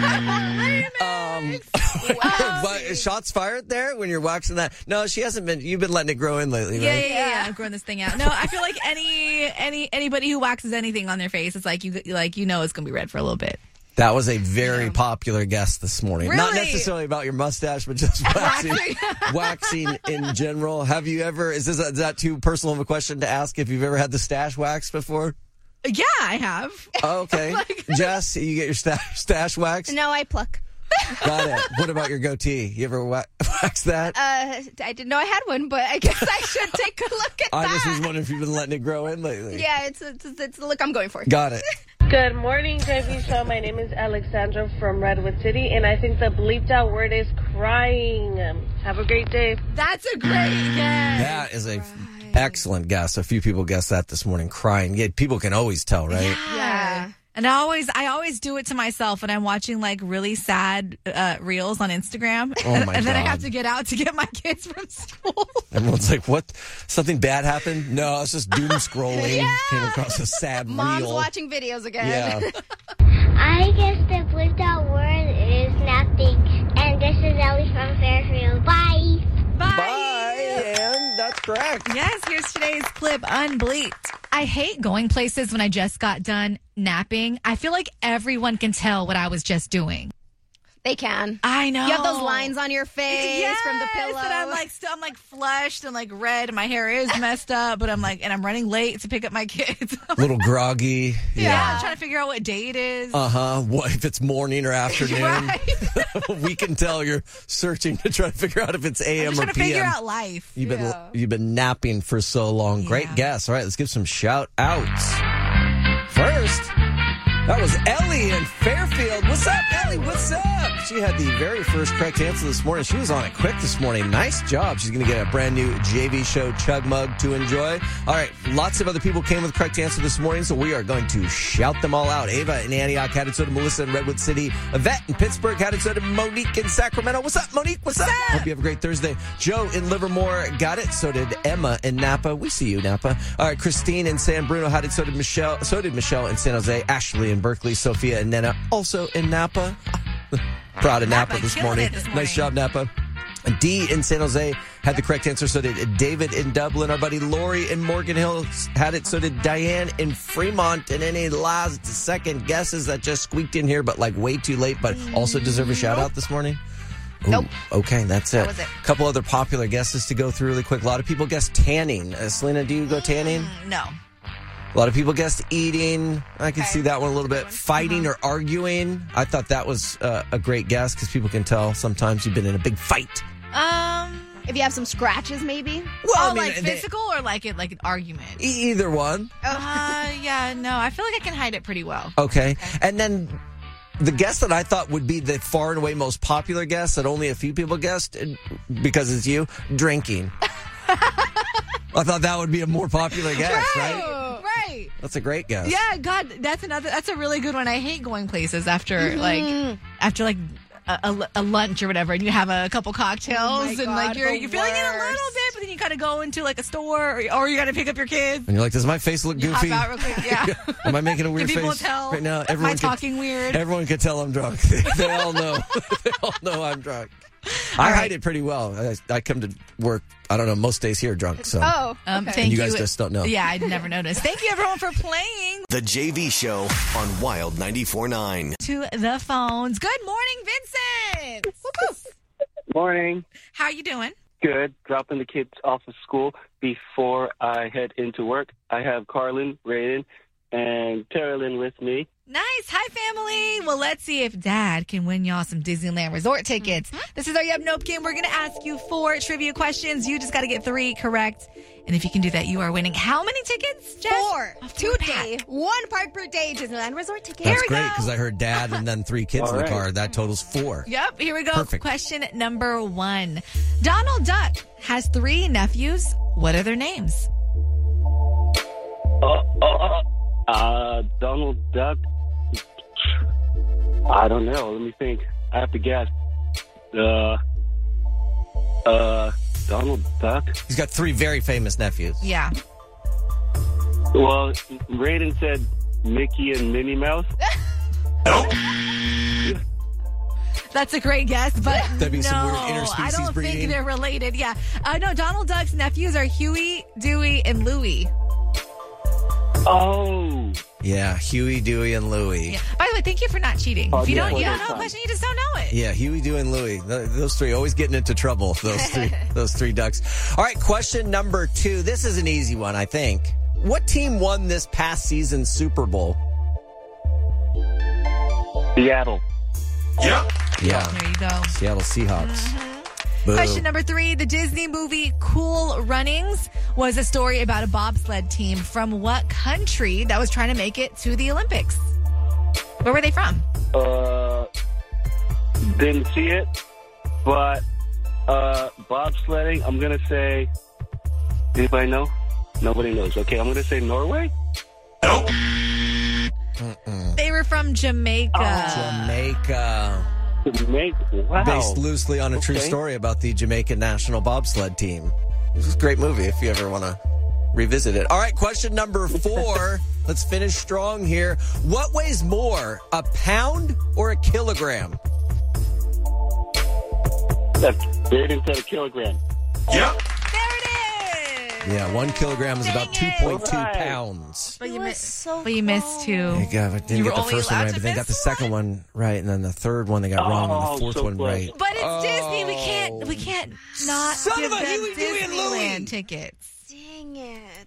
But shots fired there when you're waxing that. No, she hasn't been. You've been letting it grow in lately, right? Yeah. I'm growing this thing out. No, I feel like anybody who waxes anything on their face, it's like you know it's gonna be red for a little bit. That was a very popular guest this morning. Really? Not necessarily about your mustache, but just waxing in general. Have you ever? Is that too personal of a question to ask? If you've ever had the stash waxed before? Yeah, I have. Oh, okay. Jess, you get your stash waxed? No, I pluck. Got it. What about your goatee? You ever wax that? I didn't know I had one, but I guess I should take a look at that. I just was wondering if you've been letting it grow in lately. Yeah, it's the look I'm going for. Got it. Good morning, JV Show. My name is Alexandra from Redwood City, and I think the bleeped out word is crying. Have a great day. That's a great guess. That is a excellent guess. A few people guessed that this morning. Crying. Yeah, people can always tell, right? Yeah. And I always do it to myself when I'm watching like really sad reels on Instagram. Oh my and then I God. have to get out to get my kids from school. Everyone's like, what? Something bad happened? No, it's just doom scrolling. Came across a sad Mom's reel. watching videos again. Yeah. I guess the bleeped out word is napping. And this is Ellie from Fairfield. Bye. Bye. And that's correct. Yes, here's today's clip, unbleeped. I hate going places when I just got done napping. I feel like everyone can tell what I was just doing. They can. I know. You have those lines on your face from the pillow. And I'm like flushed and like red. And my hair is messed up, but I'm running late to pick up my kids. A little groggy. Yeah, I'm trying to figure out what day it is. What if it's morning or afternoon? Right. We can tell you're searching to try to figure out if it's AM or PM. Trying to figure out life. You've been napping for so long. Great guess. All right, let's give some shout outs. First, that was Ellie in Fairfield. What's up, Ellie? What's up? She had the very first correct answer this morning. She was on it quick this morning. Nice job. She's going to get a brand new JV Show Chug Mug to enjoy. All right, lots of other people came with the correct answer this morning, so we are going to shout them all out. Ava in Antioch had it, so did Melissa in Redwood City. Yvette in Pittsburgh had it, so did Monique in Sacramento. What's up, Monique? What's up? Hope you have a great Thursday. Joe in Livermore got it, so did Emma in Napa. We see you, Napa. All right, Christine in San Bruno had it, so did Michelle. So did Michelle in San Jose. Ashley in Berkeley. Sophia and Nena also in Napa. Proud of Napa this morning. Nice job, Napa. D in San Jose had the correct answer. So did David in Dublin. Our buddy Lori in Morgan Hill had it. So did Diane in Fremont. And any last second guesses that just squeaked in here, but like way too late, but also deserve a shout out this morning? Ooh, nope. Okay, that's it. That was it. A couple other popular guesses to go through really quick. A lot of people guessed tanning. Selena, do you go tanning? No. A lot of people guessed eating. I can see that one a little bit. Fighting or arguing. I thought that was a great guess because people can tell sometimes you've been in a big fight. If you have some scratches, maybe. Well, like physical or like an argument? Either one. Yeah, no. I feel like I can hide it pretty well. Okay. And then the guess that I thought would be the far and away most popular guess that only a few people guessed because it's you, drinking. I thought that would be a more popular guess, right? That's a great guess. Yeah, God, that's a really good one. I hate going places after a lunch or whatever, and you have a couple cocktails, and like you're feeling it a little bit, but then you kind of go into like a store, or you got to pick up your kids. And you're like, does my face look goofy? You hop out real quick, yeah. Am I making a weird Can people face tell right now? Am I talking weird? Everyone can tell I'm drunk. They all know. They all know I'm drunk. I hide it pretty well. I come to work, I don't know, most days here drunk. So. Thank you. You guys just don't know. Yeah, I never noticed. Thank you, everyone, for playing. The JV Show on Wild 94.9. To the phones. Good morning, Vincent. Woo-hoo. Morning. How are you doing? Good. Dropping the kids off of school before I head into work. I have Carlin, Raiden, and Carolyn with me. Nice. Hi, family. Well, let's see if Dad can win y'all some Disneyland Resort tickets. This is our Yup Nope game. We're going to ask you 4 trivia questions. You just got to get 3 correct. And if you can do that, you are winning. How many tickets, Jess? 4. 2 day. 1 park per day Disneyland Resort ticket. That's great because I heard Dad and then 3 kids in the car. That totals 4. Yep. Here we go. Perfect. Question number 1. Donald Duck has 3 nephews. What are their names? Donald Duck. I don't know. Let me think. I have to guess. Donald Duck. He's got 3 very famous nephews. Yeah. Well, Raiden said Mickey and Minnie Mouse. Nope. That's a great guess, but That'd be no, some weird interspecies I don't breeding. think they're related. Yeah. No, Donald Duck's nephews are Huey, Dewey, and Louie. Oh. Yeah, Huey, Dewey, and Louie. Yeah. By the way, thank you for not cheating. If you don't know a question, you just don't know it. Yeah, Huey, Dewey, and Louie. Those 3 always getting into trouble. Those three ducks. All right, question number 2. This is an easy one, I think. What team won this past season's Super Bowl? Seattle. Yep. Yeah. There you go. Seattle Seahawks. Boo. Question number 3. The Disney movie Cool Runnings was a story about a bobsled team from what country that was trying to make it to the Olympics? Where were they from? Didn't see it, but bobsledding, I'm going to say, anybody know? Nobody knows. Okay, I'm going to say Norway. Nope. They were from Jamaica. Jamaica. Wow. Based loosely on a true story about the Jamaican national bobsled team. This is a great movie if you ever want to revisit it. All right, question number 4. Let's finish strong here. What weighs more, a pound or a kilogram? That's big instead of kilogram. Yep. There it is. Yeah, 1 kilogram is about 2.2 pounds. But you missed two. Didn't get the first one right, but they got the second one right, and then the third one they got wrong, and the fourth one right. But it's Disney. We can't not give them Disneyland tickets. Dang it.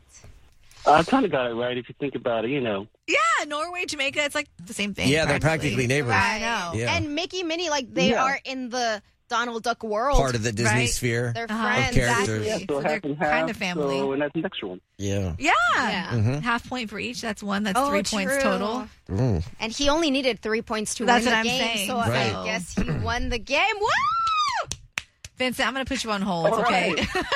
I kind of got it right if you think about it, Yeah, Norway, Jamaica, it's like the same thing. Yeah, they're practically neighbors. I know. Yeah. And Mickey, Minnie, they are in the Donald Duck world. Part of the Disney sphere. They're friends. Of characters. Exactly. So they're kind of family. So, and that's an extra one. Yeah. Yeah. Mm-hmm. Half point for each. That's one. That's 3 points total. Mm. And he only needed 3 points to That's win what the I'm game. saying. So Right. I guess he won the game. Woo! Vincent, I'm going to put you on hold, okay?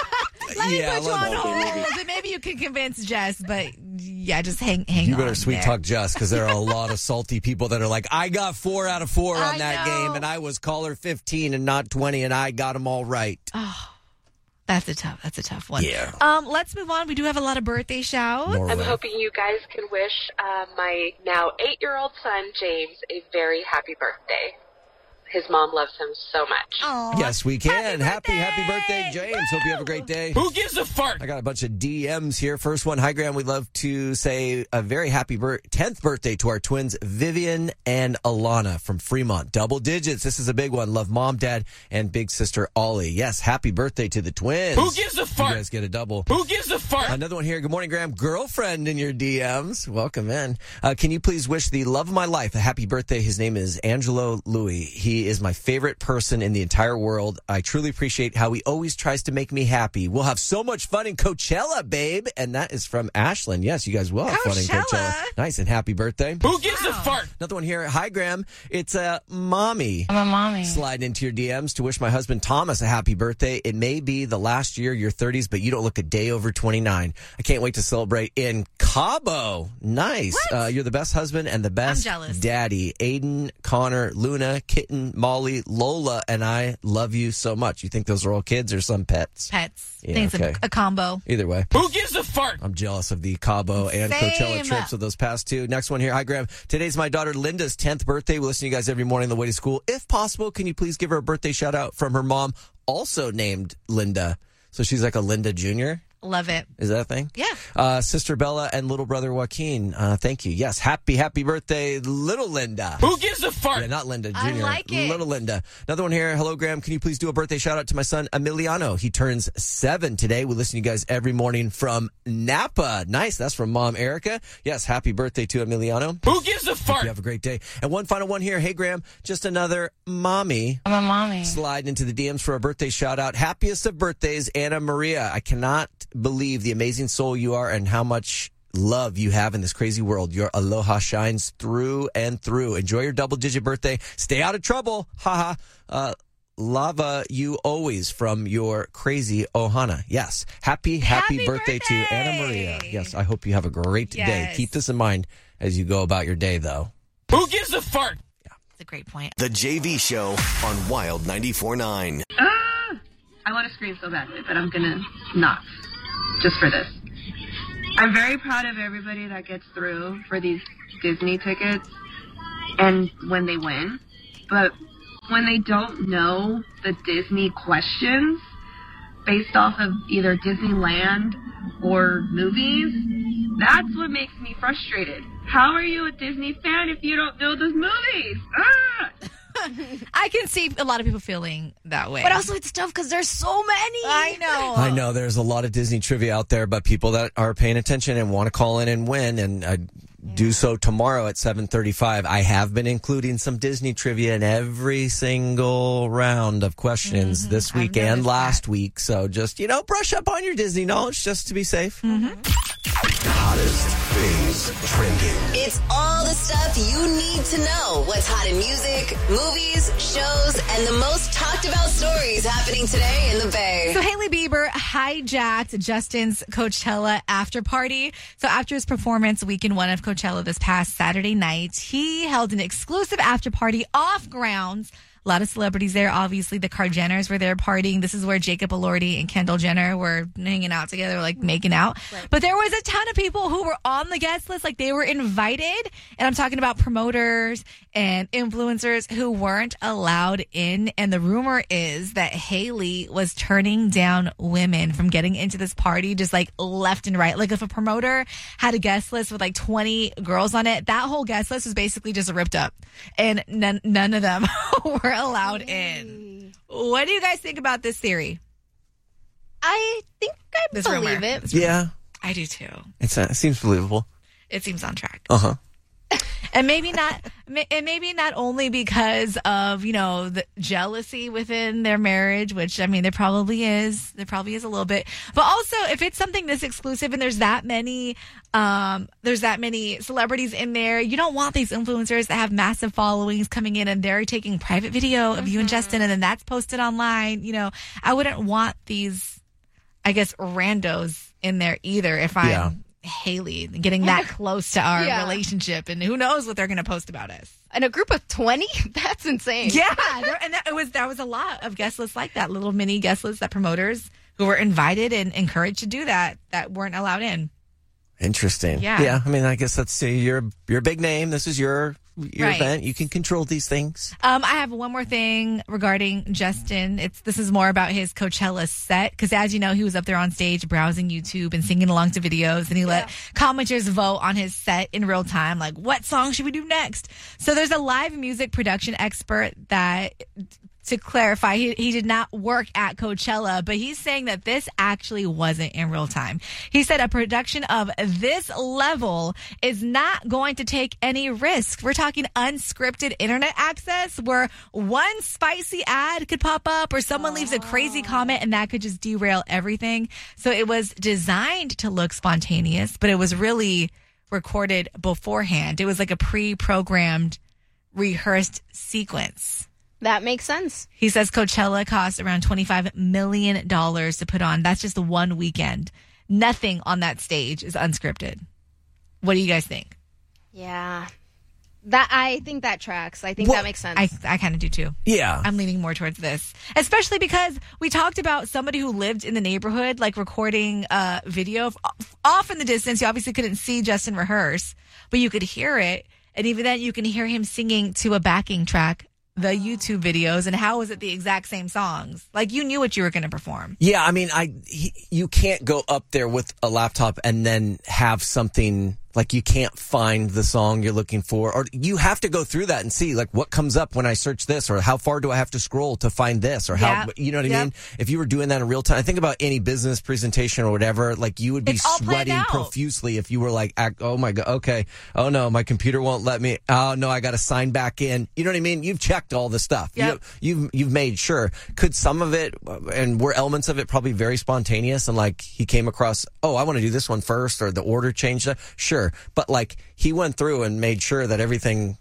Let me put you on hold. But maybe you can convince Jess, but yeah, just hang on. You better sweet talk Jess, because there are a lot of salty people that are like, I got 4 out of 4 on that game, and I was caller 15 and not 20, and I got them all right. Oh, that's a tough one. Yeah. Let's move on. We do have a lot of birthday shouts. I'm hoping you guys can wish my now 8-year-old son, James, a very happy birthday. His mom loves him so much. Aww. Yes, we can. Happy birthday, James. Woo! Hope you have a great day. Who gives a fart? I got a bunch of DMs here. First one, hi, Graham. We'd love to say a very happy 10th birthday to our twins, Vivian and Alana from Fremont. Double digits. This is a big one. Love mom, dad, and big sister, Ollie. Yes, happy birthday to the twins. Who gives a fart? You guys get a double. Who gives a fart? Another one here. Good morning, Graham. Girlfriend in your DMs. Welcome in. Can you please wish the love of my life a happy birthday? His name is Angelo Louis. He is my favorite person in the entire world. I truly appreciate how he always tries to make me happy. We'll have so much fun in Coachella, babe. And that is from Ashland. Yes, you guys will have fun in Coachella. Nice, and happy birthday. Who gives a fart? Another one here. Hi, Graham. It's Mommy. I'm a mommy. Slide into your DMs to wish my husband Thomas a happy birthday. It may be the last year of your 30s, but you don't look a day over 29. I can't wait to celebrate in Cabo. Nice. You're the best husband and the best daddy. Aiden, Connor, Luna, Kitten, Molly, Lola, and I love you so much. You think those are all kids or some pets? Pets. Yeah, I think it's a combo. Either way. Who gives a fart? I'm jealous of the Cabo and Coachella trips of those past two. Next one here. Hi, Graham. Today's my daughter Linda's 10th birthday. We listen to you guys every morning on the way to school. If possible, can you please give her a birthday shout out from her mom, also named Linda? So she's like a Linda Jr.? Love it. Is that a thing? Yeah. Sister Bella and little brother Joaquin. Thank you. Yes. Happy birthday, little Linda. Who gives a fart? Yeah, not Linda Jr. I like it. Little Linda. Another one here. Hello, Graham. Can you please do a birthday shout out to my son, Emiliano? He turns 7 today. We listen to you guys every morning from Napa. Nice. That's from Mom Erica. Yes. Happy birthday to Emiliano. Who gives a fart? Hope you have a great day. And one final one here. Hey, Graham. Just another mommy. I'm a mommy. Slide into the DMs for a birthday shout out. Happiest of birthdays, Anna Maria. I cannot believe the amazing soul you are and how much love you have in this crazy world. Your aloha shines through and through. Enjoy your double-digit birthday. Stay out of trouble. Haha. Lava you always from your crazy Ohana. Yes. Happy birthday to Anna Maria. Yes. I hope you have a great day. Keep this in mind as you go about your day, though. Who gives a fart? Yeah. That's a great point. The JV Show on Wild 94.9. I want to scream so badly, but I'm going to not. Just for this. I'm very proud of everybody that gets through for these Disney tickets and when they win. But when they don't know the Disney questions based off of either Disneyland or movies, that's what makes me frustrated. How are you a Disney fan if you don't know those movies? I can see a lot of people feeling that way. But also it's tough because there's so many. I know there's a lot of Disney trivia out there, but people that are paying attention and want to call in and win and do so tomorrow at 7:35. I have been including some Disney trivia in every single round of questions this week and last week. So just, brush up on your Disney knowledge just to be safe. Hottest things trending. It's all the stuff you need to know. What's hot in music, movies, shows, and the most talked about stories happening today in the Bay. So Hailey Bieber hijacked Justin's Coachella after party. So after his performance weekend one of Coachella this past Saturday night, he held an exclusive after party off grounds lot of celebrities there. Obviously, the Kardashians were there partying. This is where Jacob Elordi and Kendall Jenner were hanging out together, like making out. Right. But there was a ton of people who were on the guest list, like they were invited. And I'm talking about promoters and influencers who weren't allowed in. And the rumor is that Hailey was turning down women from getting into this party, just like left and right. Like if a promoter had a guest list with like 20 girls on it, that whole guest list was basically just ripped up. And none of them were allowed in. What do you guys think about this theory? I think I believe it. Yeah. I do too. It seems believable. It seems on track. Uh-huh. And maybe not only because of, the jealousy within their marriage, which, I mean, there probably is a little bit, but also if it's something this exclusive and there's that many celebrities in there, you don't want these influencers that have massive followings coming in and they're taking private video of you and Justin and then that's posted online. I wouldn't want these, I guess, randos in there either if I'm Hailey getting that close to our relationship, and who knows what they're going to post about us. And a group of 20? That's insane. Yeah, there was a lot of guest lists like that, little mini guest lists that promoters who were invited and encouraged to do that weren't allowed in. Interesting. Yeah. I mean, I guess that's you're a big name. This is your event. You can control these things. I have one more thing regarding Justin. This is more about his Coachella set, because as you know, he was up there on stage browsing YouTube and singing along to videos, and he let commenters vote on his set in real time, like what song should we do next. So there's a live music production expert that, to clarify, he did not work at Coachella, but he's saying that this actually wasn't in real time. He said a production of this level is not going to take any risk. We're talking unscripted internet access where one spicy ad could pop up or someone leaves a crazy comment and that could just derail everything. So it was designed to look spontaneous, but it was really recorded beforehand. It was like a pre-programmed, rehearsed sequence. That makes sense. He says Coachella cost around $25 million to put on. That's just one weekend. Nothing on that stage is unscripted. What do you guys think? Yeah. I think that tracks. I think that makes sense. I kind of do too. Yeah. I'm leaning more towards this. Especially because we talked about somebody who lived in the neighborhood, like recording video off in the distance. You obviously couldn't see Justin rehearse, but you could hear it. And even then, you can hear him singing to a backing track the YouTube videos. And how was it the exact same songs? Like, you knew what you were going to perform. Yeah, I mean, you can't go up there with a laptop and then have something, like you can't find the song you're looking for, or you have to go through that and see like what comes up when I search this, or how far do I have to scroll to find this, or how, you know what I mean? If you were doing that in real time, I think about any business presentation or whatever, like you would be sweating profusely if you were like, oh my God, okay. Oh no, my computer won't let me. Oh no, I got to sign back in. You know what I mean? You've checked all the stuff. Yep. You've made sure. Could some of it, and were elements of it probably very spontaneous, and like he came across, oh, I want to do this one first, or the order changed. Sure. But like he went through and made sure that everything,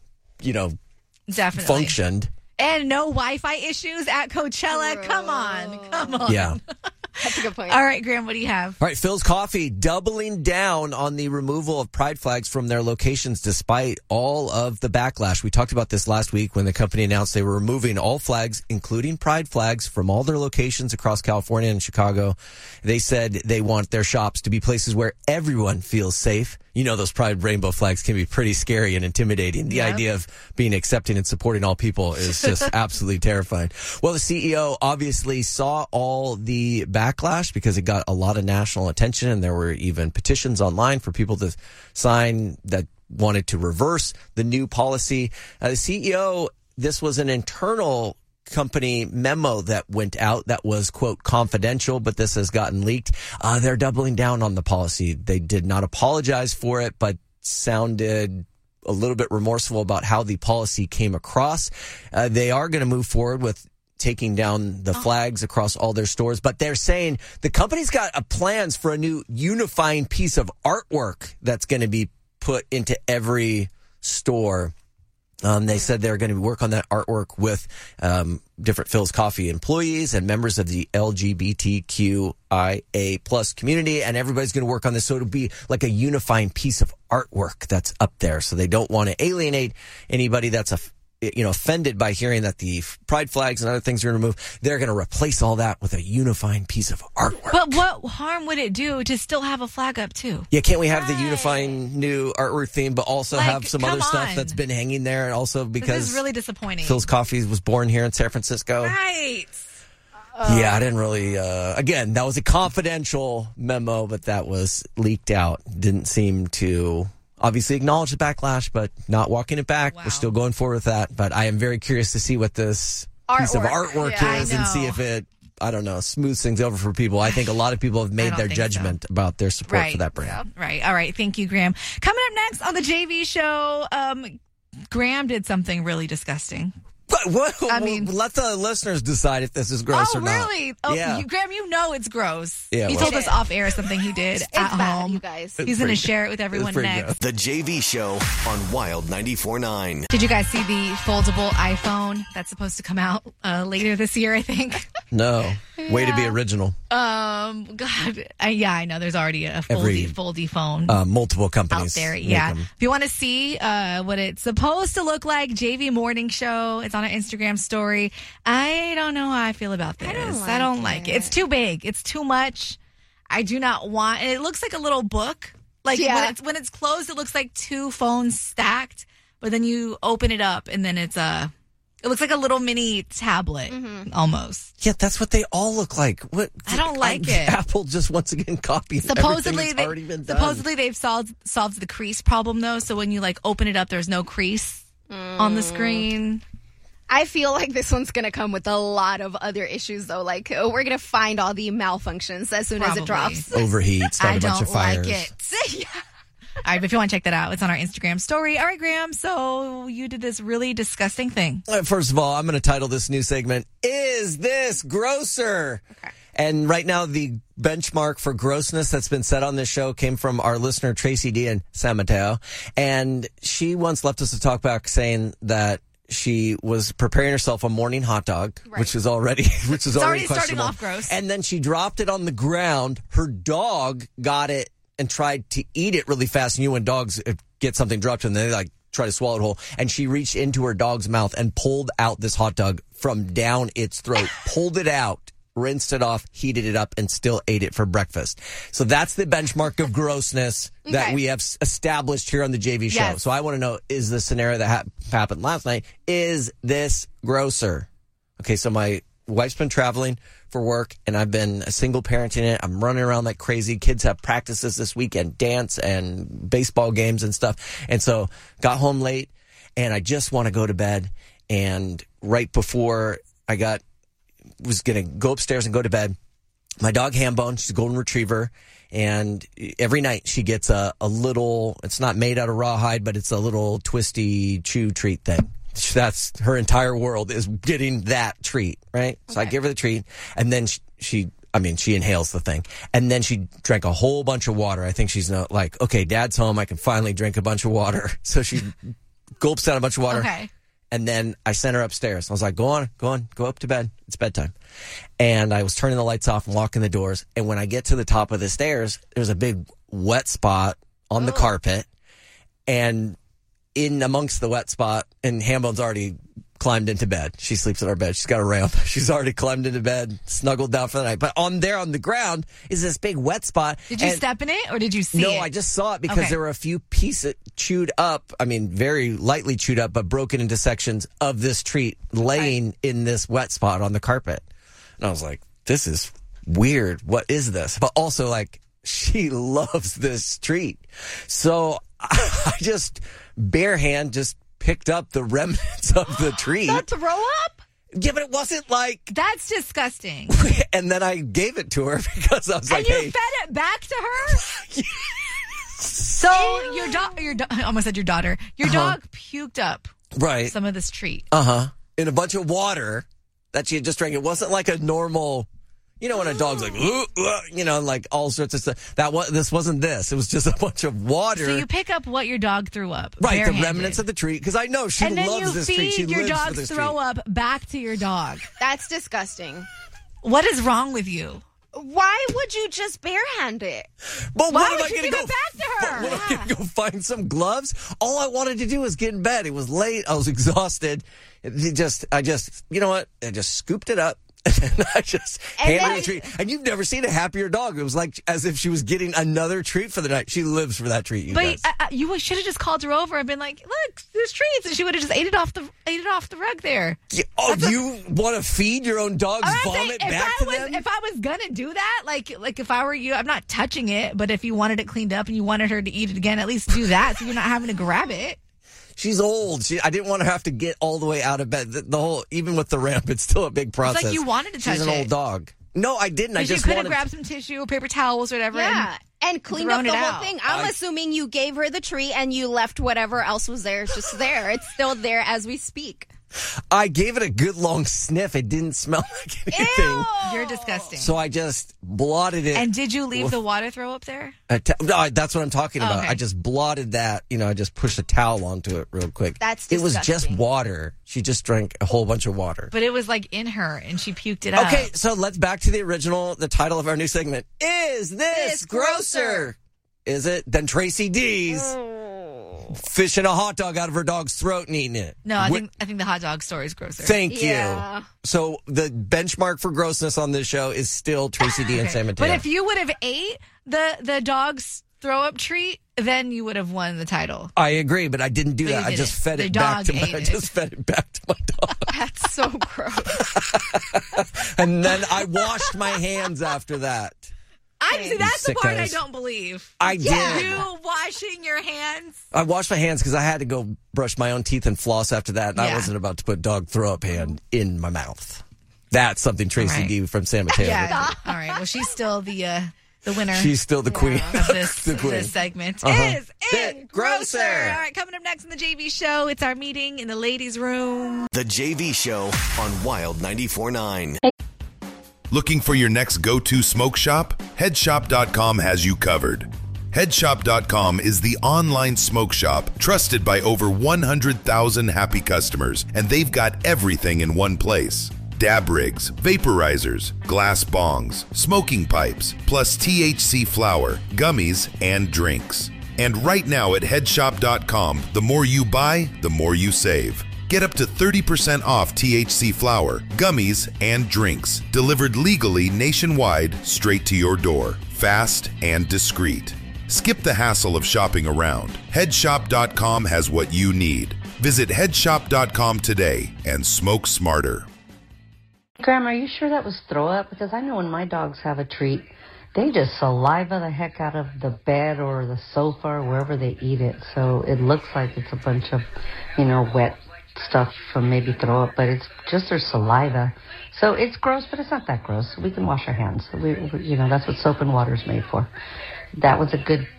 definitely functioned. And no Wi-Fi issues at Coachella. Come on. Yeah. That's a good point. All right, Graham, what do you have? All right, Phil's Coffee doubling down on the removal of pride flags from their locations despite all of the backlash. We talked about this last week when the company announced they were removing all flags, including pride flags, from all their locations across California and Chicago. They said they want their shops to be places where everyone feels safe. You know, those pride rainbow flags can be pretty scary and intimidating. The idea of being accepting and supporting all people is just absolutely terrifying. Well, the CEO obviously saw all the backlash because it got a lot of national attention, and there were even petitions online for people to sign that wanted to reverse the new policy. The CEO, this was an internal company memo that went out that was, quote, confidential, but this has gotten leaked. They're doubling down on the policy. They did not apologize for it, but sounded a little bit remorseful about how the policy came across. They are going to move forward with taking down the flags across all their stores, but they're saying the company's got plans for a new unifying piece of artwork that's going to be put into every store. They said they're going to work on that artwork with different Phil's Coffee employees and members of the LGBTQIA plus community, and everybody's going to work on this, so it'll be like a unifying piece of artwork that's up there. So they don't want to alienate anybody that's offended by hearing that the pride flags and other things are removed. They're going to replace all that with a unifying piece of artwork. But what harm would it do to still have a flag up too? Yeah, can't we have the unifying new artwork theme, but also have some other stuff that's been hanging there, and also because this is really disappointing. Phil's Coffee was born here in San Francisco. Right. Yeah, I didn't really, again, that was a confidential memo, but that was leaked out. Didn't seem to obviously acknowledge the backlash, but not walking it back. Wow. We're still going forward with that. But I am very curious to see what this piece of artwork is and see if it, I don't know, smooths things over for people. I think a lot of people have made their judgment about their support for that brand. Yeah. Right. All right. Thank you, Graham. Coming up next on the JV show, Graham did something really disgusting. What? I mean, let the listeners decide if this is gross or not. Oh, really? Oh, yeah. Graham, you know it's gross. Yeah, he told us off air something he did at home. You guys. He's going to share it with everyone next. Gross. The JV Show on Wild 94.9. Did you guys see the foldable iPhone that's supposed to come out later this year, I think? No. Way to be original. God. I know. There's already a foldy phone. Multiple companies out there. Yeah. If you want to see what it's supposed to look like, JV Morning Show. It's on our Instagram story. I don't know how I feel about this. I don't like it. It's too big. It's too much. I do not want. And it looks like a little book. Like when it's closed, it looks like two phones stacked. But then you open it up, and then it looks like a little mini tablet, almost. Yeah, that's what they all look like. What? I don't like it. Apple just once again copied everything that's already been done. Supposedly they've solved the crease problem, though. So when you open it up, there's no crease on the screen. I feel like this one's going to come with a lot of other issues, though. We're going to find all the malfunctions as soon as it drops. Overheat, start a bunch of fires. I don't like it. Yeah. All right, but if you want to check that out, it's on our Instagram story. All right, Graham, so you did this really disgusting thing. First of all, I'm going to title this new segment, Is This Grosser? Okay. And right now, the benchmark for grossness that's been set on this show came from our listener, Tracy D. in San Mateo. And she once left us a talk back saying that she was preparing herself a morning hot dog, which is already starting off gross. And then she dropped it on the ground. Her dog got it and tried to eat it really fast. And when dogs get something dropped to them, they try to swallow it whole. And she reached into her dog's mouth and pulled out this hot dog from down its throat, pulled it out, rinsed it off, heated it up, and still ate it for breakfast. So that's the benchmark of grossness that we have established here on the JV show. Yes. So I want to know, is the scenario that happened last night, is this grosser? Okay, so my wife's been traveling for work, and I've been a single parent in it. I'm running around like crazy. Kids have practices this weekend, dance and baseball games and stuff. And so got home late, and I just want to go to bed. And right before I was going to go upstairs and go to bed, my dog Hambone, she's a golden retriever, and every night she gets a little, it's not made out of rawhide, but it's a little twisty chew treat thing. That's her entire world, is getting that treat, right? Okay. So I give her the treat, and then she inhales the thing, and then she drank a whole bunch of water. I think she's like, okay, Dad's home, I can finally drink a bunch of water. So she gulps down a bunch of water. Okay. And then I sent her upstairs. I was like, go on, go up to bed. It's bedtime. And I was turning the lights off and locking the doors. And when I get to the top of the stairs, there's a big wet spot on the carpet. And in amongst the wet spot, and Hambone's already climbed into bed. She sleeps in our bed. She's got a ramp. She's already climbed into bed, snuggled down for the night. But on the ground is this big wet spot. Did you step in it, or did you see it? No, I just saw it because there were a few pieces chewed up. I mean, very lightly chewed up, but broken into sections of this treat laying in this wet spot on the carpet. And I was like, this is weird. What is this? But also, she loves this treat. So I just bare hand picked up the remnants of the treat. Not throw up? Yeah, but it wasn't That's disgusting. And then I gave it to her because I was like, hey. And you fed it back to her? So your dog, I almost said your daughter, your dog puked up some of this treat. In a bunch of water that she had just drank. It wasn't like a normal, when a dog's like, like all sorts of stuff. This wasn't this. It was just a bunch of water. So you pick up what your dog threw up. Right, the remnants of the treat. Because I know she loves this treat. She lives for this treat. And then you feed your dog's throw up back to your dog. That's disgusting. What is wrong with you? Why would you just barehand it? But Why what am would I you going to give go? it back to her? What am I going to go find some gloves? All I wanted to do was get in bed. It was late. I was exhausted. I just, you know what? I just scooped it up. And I just handed her a treat. And you've never seen a happier dog. It was like as if she was getting another treat for the night. She lives for that treat, you guys. But you should have just called her over and been like, "Look, there's treats," and she would have just ate it off the rug there. Yeah, you want to feed your own dog's vomit back to them? If I was gonna do that, like if I were you, I'm not touching it. But if you wanted it cleaned up and you wanted her to eat it again, at least do that so you're not having to grab it. She's old. I didn't want her to have to get all the way out of bed. The whole, even with the ramp, it's still a big process. It's like you wanted to touch it. She's an old dog. No, I didn't. I just you could wanted have grabbed some tissue, paper towels, whatever. Yeah, and cleaned up the whole out. thing. I'm assuming you gave her the treat and you left whatever else was there just there. It's still there as we speak. I gave it a good long sniff. It didn't smell like anything. Ew. You're disgusting. So I just blotted it. And did you leave the water throw up there? No, that's what I'm talking about. Okay. I just blotted that. I just pushed a towel onto it real quick. That's It was just disgusting. water. She just drank a whole bunch of water. But it was like in her, and she puked it out. Okay, so let's back to the original. The title of our new segment is This Grosser? Is it? Then Tracy D's fishing a hot dog out of her dog's throat and eating it. No, I think the hot dog story is grosser. Thank you. So the benchmark for grossness on this show is still Tracy D and San Mateo. But if you would have ate the dog's throw up treat, then you would have won the title. I agree, but I didn't do But that. you I didn't. just fed The it back to dog my. ate I it. just fed it back to my dog, That's so gross. and then I washed my hands after that. That's the part I sickos. don't believe. I did. You washing your hands? I washed my hands because I had to go brush my own teeth and floss after that, and I wasn't about to put dog throw up hand in my mouth. That's something Tracy D from San Mateo. Yeah. All right. Well, she's still the winner. She's still the queen. Of this, The queen. this segment is It Grosser. Grosser. All right, coming up next in the JV show, it's our meeting in the ladies' room. The JV Show on Wild 94.9. Looking for your next go-to smoke shop? Headshop.com has you covered. Headshop.com is the online smoke shop trusted by over 100,000 happy customers, and they've got everything in one place. Dab rigs, vaporizers, glass bongs, smoking pipes, plus THC flower, gummies, and drinks. And right now at Headshop.com, the more you buy, the more you save. Get up to 30% off THC flower, gummies, and drinks, delivered legally nationwide straight to your door, fast and discreet. Skip the hassle of shopping around. Headshop.com has what you need. Visit Headshop.com today and smoke smarter. Grandma, are you sure that was throw up? Because I know when my dogs have a treat, they just saliva the heck out of the bed or the sofa or wherever they eat it. So it looks like it's a bunch of, wet stuff from maybe throw up, but it's just their saliva. So it's gross, but it's not that gross. We can wash our hands. That's what soap and water is made for. That was a good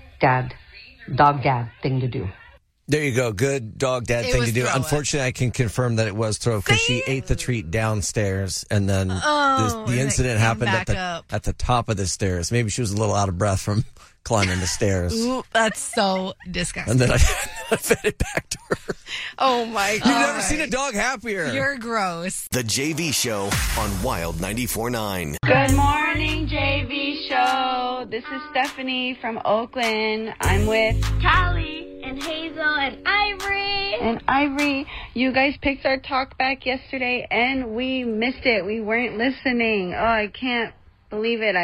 dog dad thing to do. There you go. Good dog dad It thing was to do. throw up. Unfortunately, I can confirm that it was throw because she ate the treat downstairs, and then Oh, the and it incident came happened back up. at the top of the stairs. Maybe she was a little out of breath from climbing the stairs. Ooh, that's so disgusting. And then I fed it back to her. Oh my You've God. never seen a dog happier. You're gross. The JV Show on Wild 94.9. Good morning, JV Show. This is Stephanie from Oakland. I'm with Callie and Hazel and Ivory. and Ivory. You guys picked our talk back yesterday, and we missed it. We weren't listening. Oh, I can't believe it.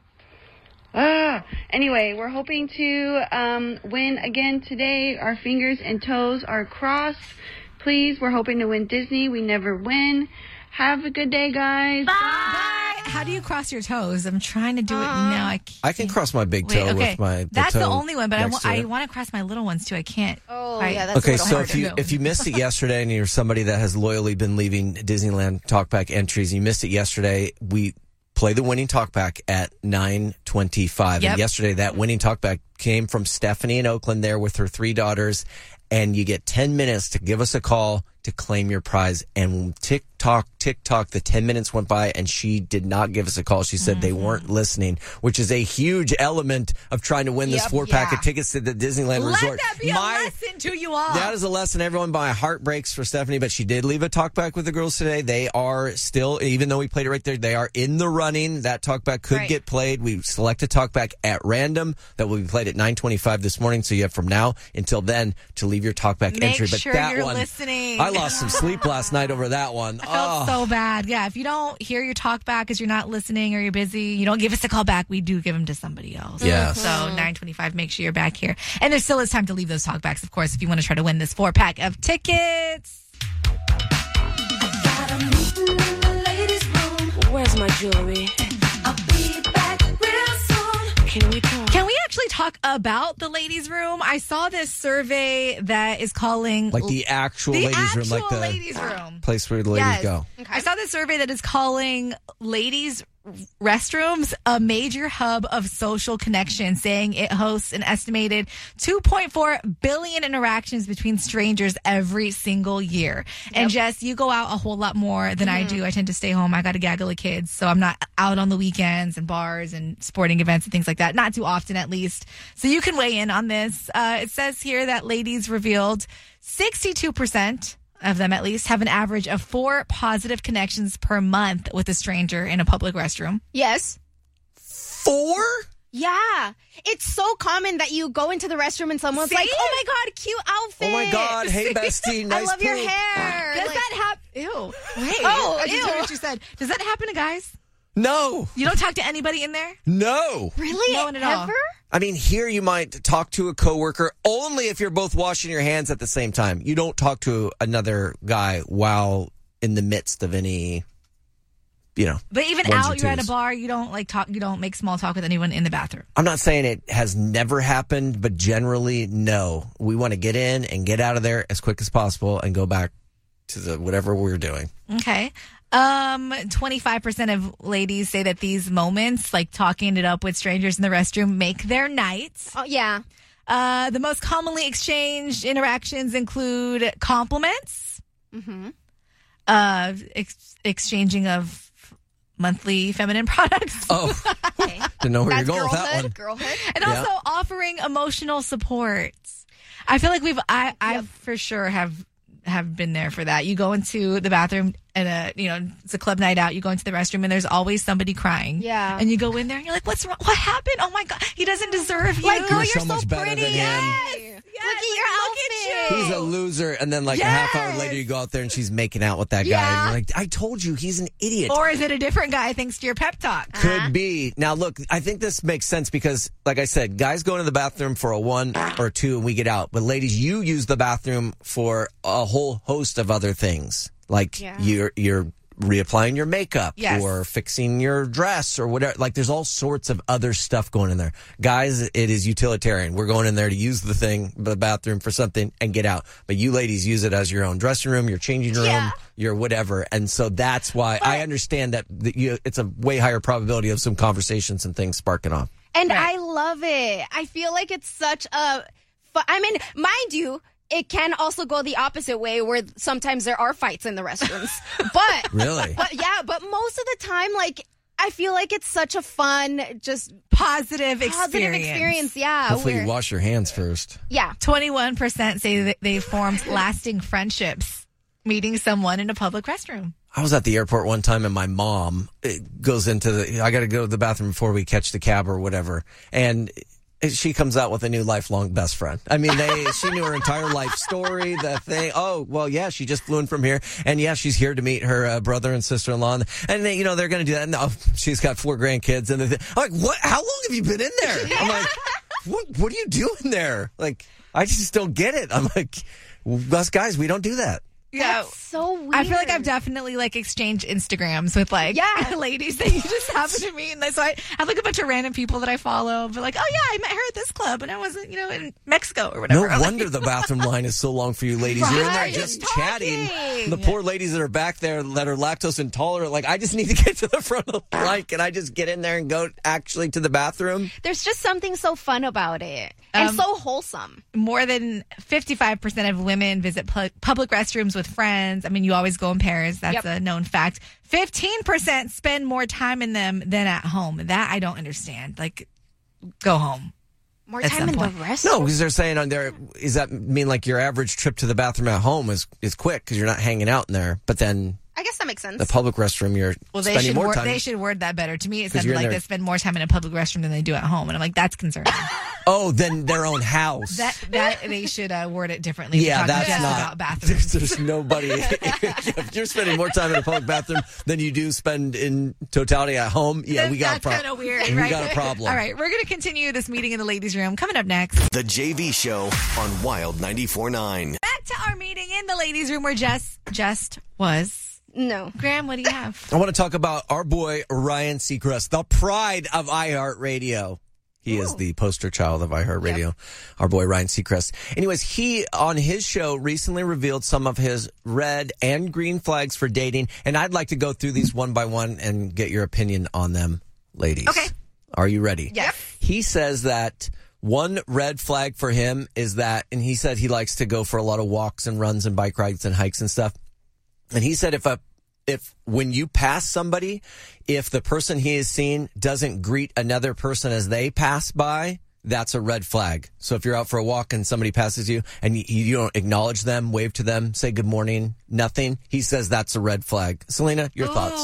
Anyway, we're hoping to win again today. Our fingers and toes are crossed. Please, we're hoping to win Disney. We never win. Have a good day, guys. Bye. How do you cross your toes? I'm trying to do it now. I can't. I can cross my big toe with my. That's the toe only one, but next I to it. want to cross my little ones too. I can't. Oh, quite- yeah, that's Okay, a little so harder. if you missed it yesterday and you're somebody that has loyally been leaving Disneyland Talkback entries, you missed it yesterday. We play the winning Talkback at 9:25, Yep. and yesterday that winning Talkback came from Stephanie in Oakland there with her 3 daughters, and you get 10 minutes to give us a call to claim your prize. And tick tock, the 10 minutes went by and she did not give us a call. She said they weren't listening, which is a huge element of trying to win this 4-pack of tickets to the Disneyland Resort. Let that be a lesson to you all. That is a lesson, everyone. My heart breaks for Stephanie, but she did leave a talkback with the girls today. They are still, even though we played it right there, they are in the running. That talkback could get played. We select a talkback at random that will be played at 9:25 this morning. So you have from now until then to leave your talkback entry. But sure that you're one, listening. I lost some sleep last night over that one. I felt so bad. Yeah, if you don't hear your talk back because you're not listening or you're busy, you don't give us a call back. We do give them to somebody else. Yeah. So 9:25, make sure you're back here. And there still is time to leave those talk backs, of course, if you want to try to win this 4-pack of tickets. Where's my jewelry? I'll be back real soon. Can we actually talk about the ladies' room? I saw this survey that is calling like the actual ladies' room, like the ladies' room place where the ladies go. Okay. I saw this survey that is calling ladies' restrooms a major hub of social connection, saying it hosts an estimated 2.4 billion interactions between strangers every single year. And Jess, you go out a whole lot more than I do. I tend to stay home. I got a gaggle of kids, so I'm not out on the weekends and bars and sporting events and things like that. Not too often, at least. So you can weigh in on this. It says here that ladies revealed 62% of them, at least, have an average of 4 positive connections per month with a stranger in a public restroom. Yes. 4? Yeah. It's so common that you go into the restroom and someone's like, oh my God, cute outfit. Oh my God, hey bestie, nice I love your poop. hair. Does that happen? Ew. Wait. Oh, I just ew. heard what you said. Does that happen to guys? No. You don't talk to anybody in there? No. Really? No one at all. Ever? I mean, here you might talk to a coworker only if you're both washing your hands at the same time. You don't talk to another guy while in the midst of any, But even ones out, or you're at a twos. bar, you don't talk, you don't make small talk with anyone in the bathroom. I'm not saying it has never happened, but generally, no. We want to get in and get out of there as quick as possible and go back to the whatever we're doing. Okay. 25% of ladies say that these moments, like talking it up with strangers in the restroom, make their nights. Oh, yeah. The most commonly exchanged interactions include compliments, exchanging of monthly feminine products. Oh, didn't know where you're going with that one. Girlhood. And also offering emotional support. I feel like I for sure have been there for that. You go into the bathroom and it's a club night out. You go into the restroom and there's always somebody crying. Yeah. And you go in there and you're like, what's wrong? What happened? Oh my God, he doesn't deserve you. Like, girl, You're you're so much better pretty. than him. Yes. Look at your outfit. He's a loser. And then like a half hour later, you go out there and she's making out with that guy. And you're like, I told you, he's an idiot. Or is it a different guy thanks to your pep talk? Could be. Now, look, I think this makes sense because, like I said, guys go into the bathroom for a 1 or 2 and we get out. But ladies, you use the bathroom for a whole host of other things. Like you're reapplying your makeup or fixing your dress or whatever. Like there's all sorts of other stuff going in there. Guys, it is utilitarian. We're going in there to use the bathroom for something and get out. But you ladies use it as your own dressing room, your changing room, your whatever. And so that's why I understand that it's a way higher probability of some conversations and things sparking off. And I love it. I feel like it's such a mind you, it can also go the opposite way where sometimes there are fights in the restrooms. But really? But most of the time, like, I feel like it's such a fun, just positive experience. Yeah. Hopefully you wash your hands first. Yeah. 21% say that they formed lasting friendships meeting someone in a public restroom. I was at the airport one time and my mom goes into I got to go to the bathroom before we catch the cab or whatever. And she comes out with a new lifelong best friend. I mean, she knew her entire life story, the thing. Oh, well, yeah, she just flew in from here. And yeah, she's here to meet her brother and sister-in-law. And they, they're going to do that. No, she's got 4 grandkids. And I'm like, what? How long have you been in there? I'm like, what are you doing there? Like, I just don't get it. I'm like, us guys, we don't do that. Yeah, that's so weird. I feel like I've definitely exchanged Instagrams with ladies that you just happen to meet. And so I have a bunch of random people that I follow. But oh yeah, I met her at this club and I wasn't, in Mexico or whatever. No wonder the bathroom line is so long for you ladies. You're in there just chatting. The poor ladies that are back there that are lactose intolerant, like, I just need to get to the front of the line. Can I just get in there and go actually to the bathroom? There's just something so fun about it. And so wholesome. More than 55% of women visit public restrooms with friends. I mean, you always go in pairs. That's a known fact. 15% spend more time in them than at home. That I don't understand. Like, go home. More time in the restroom? No, because they're saying on there, does that mean like your average trip to the bathroom at home is quick because you're not hanging out in there? But then I guess that makes sense. the public restroom, you're spending more time. They should word that better. To me, it sounded like they spend more time in a public restroom than they do at home. And I'm like, that's concerning. Oh, then their own house. That they should word it differently. Yeah, that's not about bathrooms. There's nobody. If you're spending more time in a public bathroom than you do spend in totality at home, we got a problem. That's kind of weird, We right? got a problem. All right, we're going to continue this meeting in the ladies' room. Coming up next, The JV Show on Wild 94.9. back to our meeting in the ladies' room where Jess just was. No. Graham, what do you have? I want to talk about our boy Ryan Seacrest, the pride of iHeartRadio. He is the poster child of iHeartRadio, our boy Ryan Seacrest. Anyways, he, on his show, recently revealed some of his red and green flags for dating, and I'd like to go through these one by one and get your opinion on them, ladies. Okay. Are you ready? Yes. He says that one red flag for him is that, and he said he likes to go for a lot of walks and runs and bike rides and hikes and stuff. And he said if when you pass somebody, if the person he is seeing doesn't greet another person as they pass by, that's a red flag. So if you're out for a walk and somebody passes you and you don't acknowledge them, wave to them, say good morning, nothing, he says that's a red flag. Selena, your thoughts?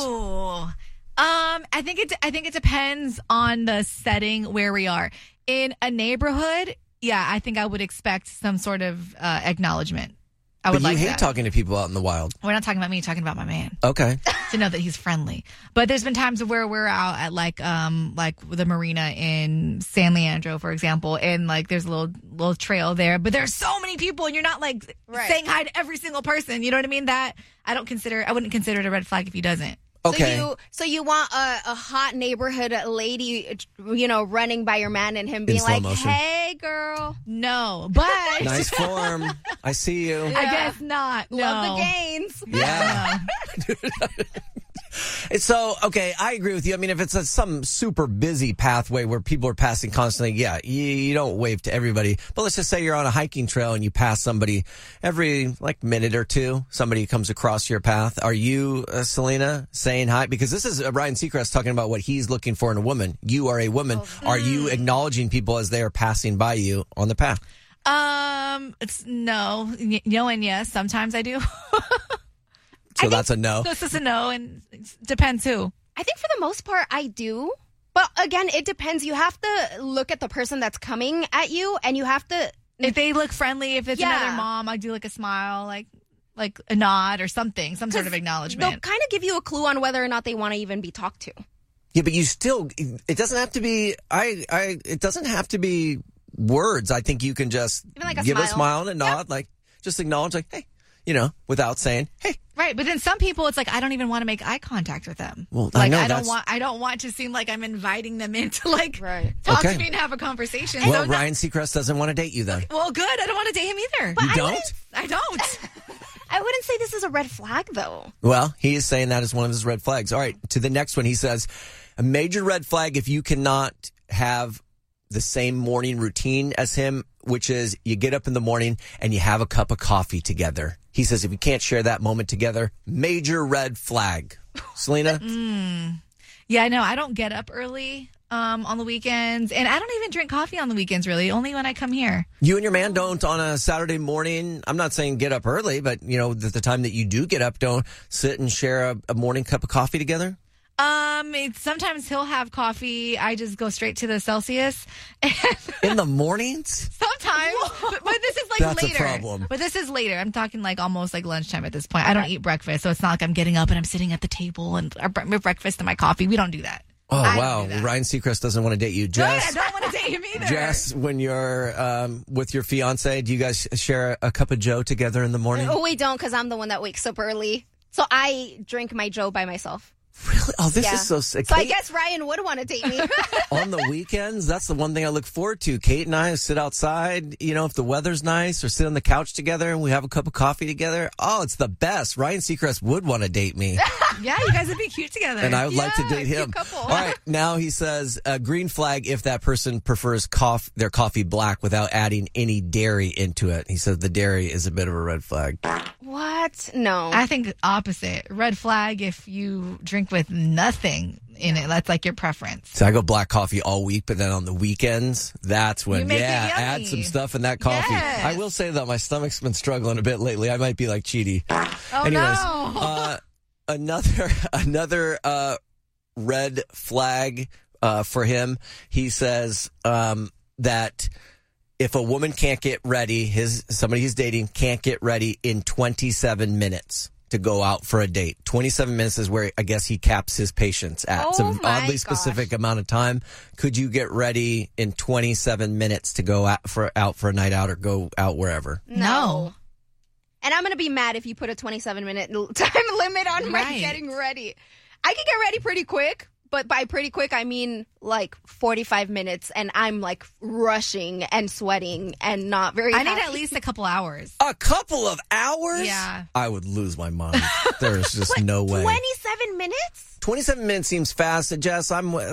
I think it depends on the setting where we are. In a neighborhood, I think I would expect some sort of acknowledgement. I would but you like hate that. talking to people out in the wild. We're not talking about me, you're talking about my man. Okay. To know that he's friendly. But there's been times where we're out at like the marina in San Leandro, for example, and like there's a little trail there, but there's so many people and you're not like saying hi to every single person. You know what I mean? That I wouldn't consider it a red flag if he doesn't. Okay. So you want a hot neighborhood lady, running by your man and him being slow like, motion. "Hey, girl." No, but Nice form. I see you. I guess not. Love the gains. Yeah. So, okay, I agree with you. I mean, if it's some super busy pathway where people are passing constantly, you don't wave to everybody. But let's just say you're on a hiking trail and you pass somebody every minute or two. Somebody comes across your path. Are you, Selena, saying hi? Because this is Ryan Seacrest talking about what he's looking for in a woman. You are a woman. Are you acknowledging people as they are passing by you on the path? It's no. No and yes. Sometimes I do. So that's a no. This is a no, and it depends who. I think for the most part, I do. But again, it depends. You have to look at the person that's coming at you, and you have to... If they look friendly, if it's another mom, I do like a smile, like a nod or something, some sort of acknowledgement. They'll kind of give you a clue on whether or not they want to even be talked to. Yeah, but you still... It doesn't have to be... It doesn't have to be words. I think you can just give a smile and a nod, just acknowledge, hey, without saying, hey. Right, but then some people, it's like I don't even want to make eye contact with them. Well, I don't want to seem like I'm inviting them in to talk to me and have a conversation. Well, Ryan Seacrest doesn't want to date you then. Well, good. I don't want to date him either. You don't? I don't. I wouldn't say this is a red flag, though. Well, he is saying that is one of his red flags. All right, to the next one. He says, a major red flag if you cannot have the same morning routine as him, which is you get up in the morning and you have a cup of coffee together. He says if you can't share that moment together, major red flag. Selena? Yeah, no, I don't get up early on the weekends, and I don't even drink coffee on the weekends, really, only when I come here. You and your man don't on a Saturday morning, I'm not saying get up early, but, the time that you do get up, don't sit and share a morning cup of coffee together? Sometimes he'll have coffee. I just go straight to the Celsius. In the mornings? Sometimes. But this is That's later. A problem. But this is later. I'm talking almost lunchtime at this point. I don't eat breakfast, so it's not like I'm getting up and I'm sitting at the table and my breakfast and my coffee. We don't do that. Oh, wow. Ryan Seacrest doesn't want to date you. Jess? Good, I don't want to date him either. Jess, when you're with your fiance, do you guys share a cup of Joe together in the morning? Oh, we don't, because I'm the one that wakes up early. So I drink my Joe by myself. Really? Oh, this is so sick. So I guess Ryan would want to date me. On the weekends, that's the one thing I look forward to. Kate and I sit outside, if the weather's nice, or sit on the couch together and we have a cup of coffee together. Oh, it's the best. Ryan Seacrest would want to date me. Yeah, you guys would be cute together. And I would like to date him. Couple. All right, now he says green flag if that person prefers their coffee black without adding any dairy into it. He says the dairy is a bit of a red flag. What? No. I think opposite. Red flag if you drink with nothing in it. That's like your preference. So I go black coffee all week, but then on the weekends, that's when, add some stuff in that coffee. Yes. I will say that my stomach's been struggling a bit lately. I might be like Chidi. Oh, Anyways, another red flag for him. He says that if a woman can't get ready, somebody he's dating can't get ready in 27 minutes to go out for a date. 27 minutes is where I guess he caps his patience at. It's an oddly specific amount of time. Could you get ready in 27 minutes to go out for a night out or go out wherever? No. And I'm going to be mad if you put a 27-minute time limit on my getting ready. I can get ready pretty quick. But by pretty quick, I mean like 45 minutes, and I'm like rushing and sweating and not very I need at least a couple hours. A couple of hours? Yeah. I would lose my mind. There's just no way. 27 minutes? 27 minutes seems fast. Jess,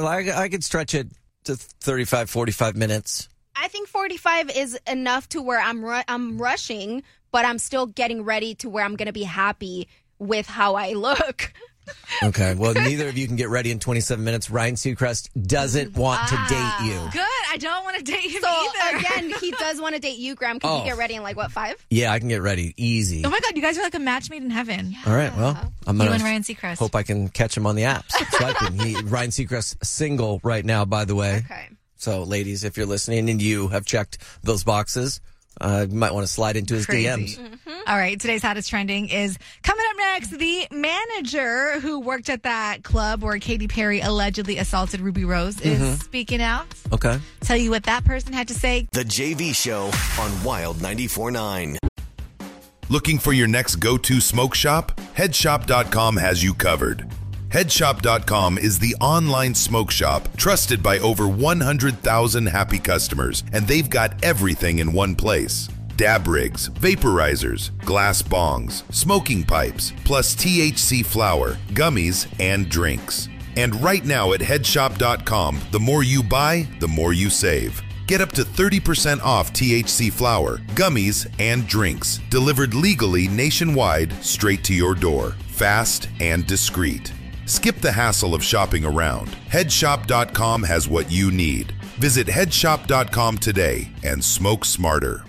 I could stretch it to 35, 45 minutes. I think 45 is enough to where I'm rushing, but I'm still getting ready to where I'm going to be happy with how I look. Okay, well, neither of you can get ready in 27 minutes. Ryan Seacrest doesn't want to date you. Good. I don't want to date him so, either. Again, he does want to date you, Graham. Can you get ready in 5? Yeah, I can get ready easy. Oh my God, you guys are like a match made in heaven. All right, well, I'm You going and Ryan Seacrest. hope I can catch him on the apps. Swiping. Ryan Seacrest single right now, by the way. Okay. So, ladies, if you're listening and you have checked those boxes, you might want to slide into his DMs. Mm-hmm. All right, today's hottest trending is coming up next. The manager who worked at that club where Katy Perry allegedly assaulted Ruby Rose is speaking out. Okay. Tell you what that person had to say. The JV Show on Wild 94.9. Looking for your next go-to smoke shop? Headshop.com has you covered. Headshop.com is the online smoke shop trusted by over 100,000 happy customers, and they've got everything in one place. Dab rigs, vaporizers, glass bongs, smoking pipes, plus THC flower, gummies, and drinks. And right now at Headshop.com, the more you buy, the more you save. Get up to 30% off THC flower, gummies, and drinks, delivered legally nationwide straight to your door, fast and discreet. Skip the hassle of shopping around. Headshop.com has what you need. Visit Headshop.com today and smoke smarter.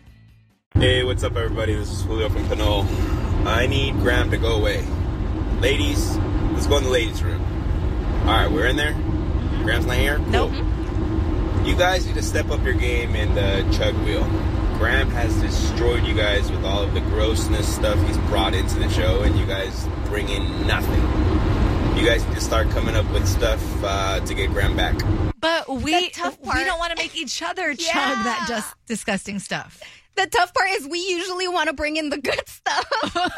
Hey, what's up, everybody? This is Julio from Pinole. I need Graham to go away. Ladies, let's go in the ladies' room. All right, we're in there? Graham's not here? Cool. Nope. You guys need to step up your game in the chug wheel. Graham has destroyed you guys with all of the grossness stuff he's brought into the show, and you guys bring in nothing. You guys need to start coming up with stuff to get Graham back. But we don't want to make each other chug that just disgusting stuff. The tough part is we usually want to bring in the good stuff.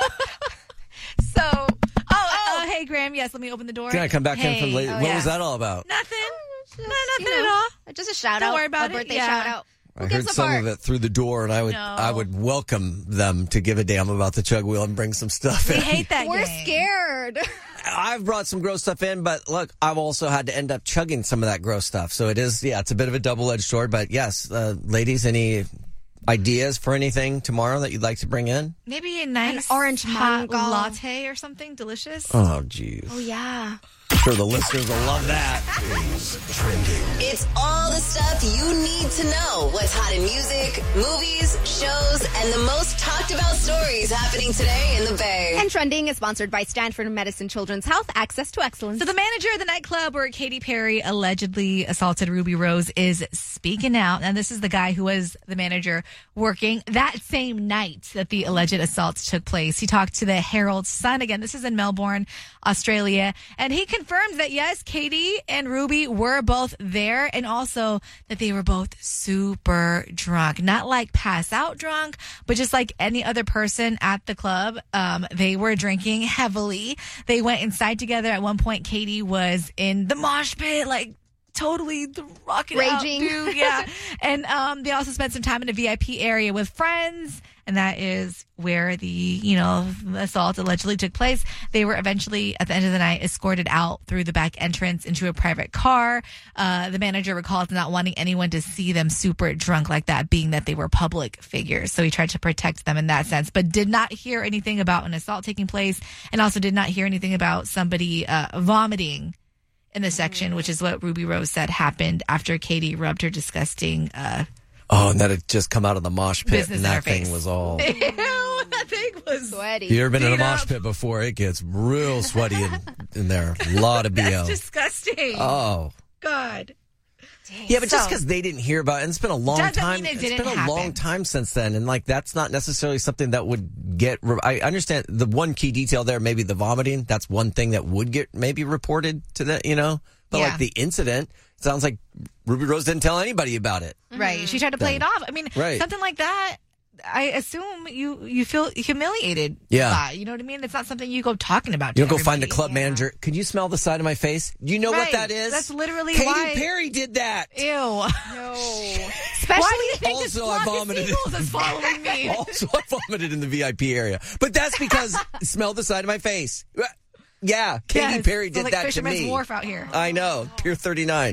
So, hey, Graham, yes, let me open the door. Can I come back in from late? What was that all about? Nothing. Nothing at all. Just a shout Don't out. worry about a birthday it. shout out. I heard some of it through the door, and I would welcome them to give a damn about the chug wheel and bring some stuff in. We hate that We're game. scared. I've brought some gross stuff in, but look, I've also had to end up chugging some of that gross stuff. So it's a bit of a double-edged sword. But yes, ladies, any ideas for anything tomorrow that you'd like to bring in? Maybe a nice orange hot mango latte or something delicious. Oh, geez. Oh, yeah. I'm sure the listeners will love that. It's all the stuff you need to know. What's hot in music, movies, shows, and the most talked about stories happening today in the Bay. And Trending is sponsored by Stanford Medicine Children's Health, access to excellence. So the manager of the nightclub where Katy Perry allegedly assaulted Ruby Rose is speaking out. And this is the guy who was the manager working that same night that the alleged assaults took place. He talked to the Herald Sun. Again, this is in Melbourne, Australia. And he confirms that, yes, Katy and Ruby were both there. And also show that they were both super drunk. Not like pass out drunk, but just like any other person at the club. They were drinking heavily. They went inside together. At one point, Katie was in the mosh pit, like totally rocking out, raging. dude. Yeah. And they also spent some time in a VIP area with friends. And that is where the assault allegedly took place. They were eventually, at the end of the night, escorted out through the back entrance into a private car. The manager recalls not wanting anyone to see them super drunk like that, being that they were public figures. So he tried to protect them in that sense, but did not hear anything about an assault taking place, and also did not hear anything about somebody vomiting in the section, which is what Ruby Rose said happened after Katie rubbed her disgusting and that had just come out of the mosh pit, business and in her that thing face. was all. Ew, that thing was sweaty. You ever been in a Beat mosh up. pit before? It gets real sweaty in there. A lot of BO. That's disgusting. Oh. God. Yeah, but just because they didn't hear about it, and it's been a long Doesn't time. mean it It's didn't been a long happen. time since then, and like that's not necessarily something that would get. I understand the one key detail there, maybe the vomiting. That's one thing that would get maybe reported to that, But Yeah. like the incident, it sounds like Ruby Rose didn't tell anybody about it. Right. She tried to play it off. I mean, Right. something like that, I assume you feel humiliated. Yeah. by. You know what I mean? It's not something you go talking about. You to don't go find the everybody. club manager. Could you smell the side of my face? You know what Right. that is? That's literally Katy why. Perry did that. Ew. No. Especially why do you think this Also, I flock of vomited. seagulls is following me? Also, I vomited in the VIP area. But that's because smell the side of my face. Yeah, Katy Yes. Perry So did like that to Fisherman's me. Wharf out here. I know. Pier 39.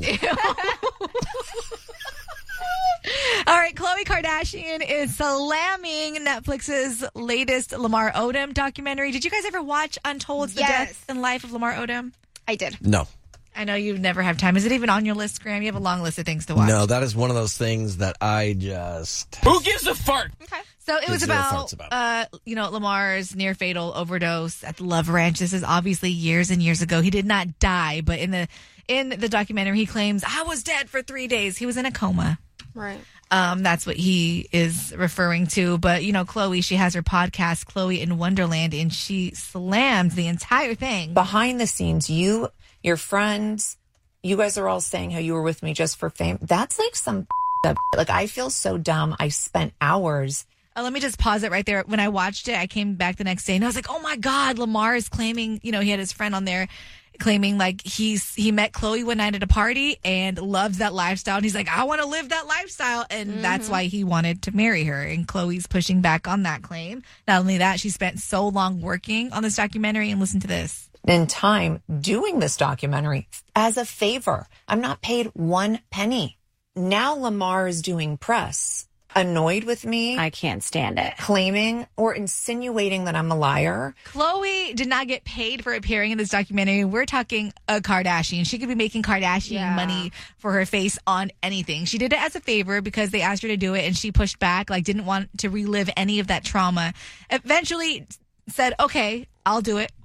All right, Khloe Kardashian is slamming Netflix's latest Lamar Odom documentary. Did you guys ever watch Untold: The Death and Life of Lamar Odom? I did. No. I know you never have time. Is it even on your list, Graham? You have a long list of things to watch. No, that is one of those things that I just... Who gives a fart? Okay. So it was Zero about, farts Lamar's near fatal overdose at the Love Ranch. This is obviously years and years ago. He did not die, but in the documentary, he claims, I was dead for 3 days. He was in a coma. Right. That's what he is referring to. But, Khloe, she has her podcast, Khloe in Wonderland, and she slammed the entire thing. Behind the scenes, your friends, you guys are all saying how you were with me just for fame. That's like some up. Like, I feel so dumb. I spent hours. Let me just pause it right there. When I watched it, I came back the next day and I was like, oh my God, Lamar is claiming, he had his friend on there claiming like he met Khloe one night at a party and loves that lifestyle. And he's like, I want to live that lifestyle. And that's why he wanted to marry her. And Khloe's pushing back on that claim. Not only that, she spent so long working on this documentary. And listen to this. In time doing this documentary as a favor. I'm not paid 1 penny. Now Lamar is doing press. Annoyed with me. I can't stand it. Claiming or insinuating that I'm a liar. Khloe did not get paid for appearing in this documentary. We're talking a Kardashian. She could be making Kardashian money for her face on anything. She did it as a favor because they asked her to do it and she pushed back, like didn't want to relive any of that trauma. Eventually said, okay, I'll do it.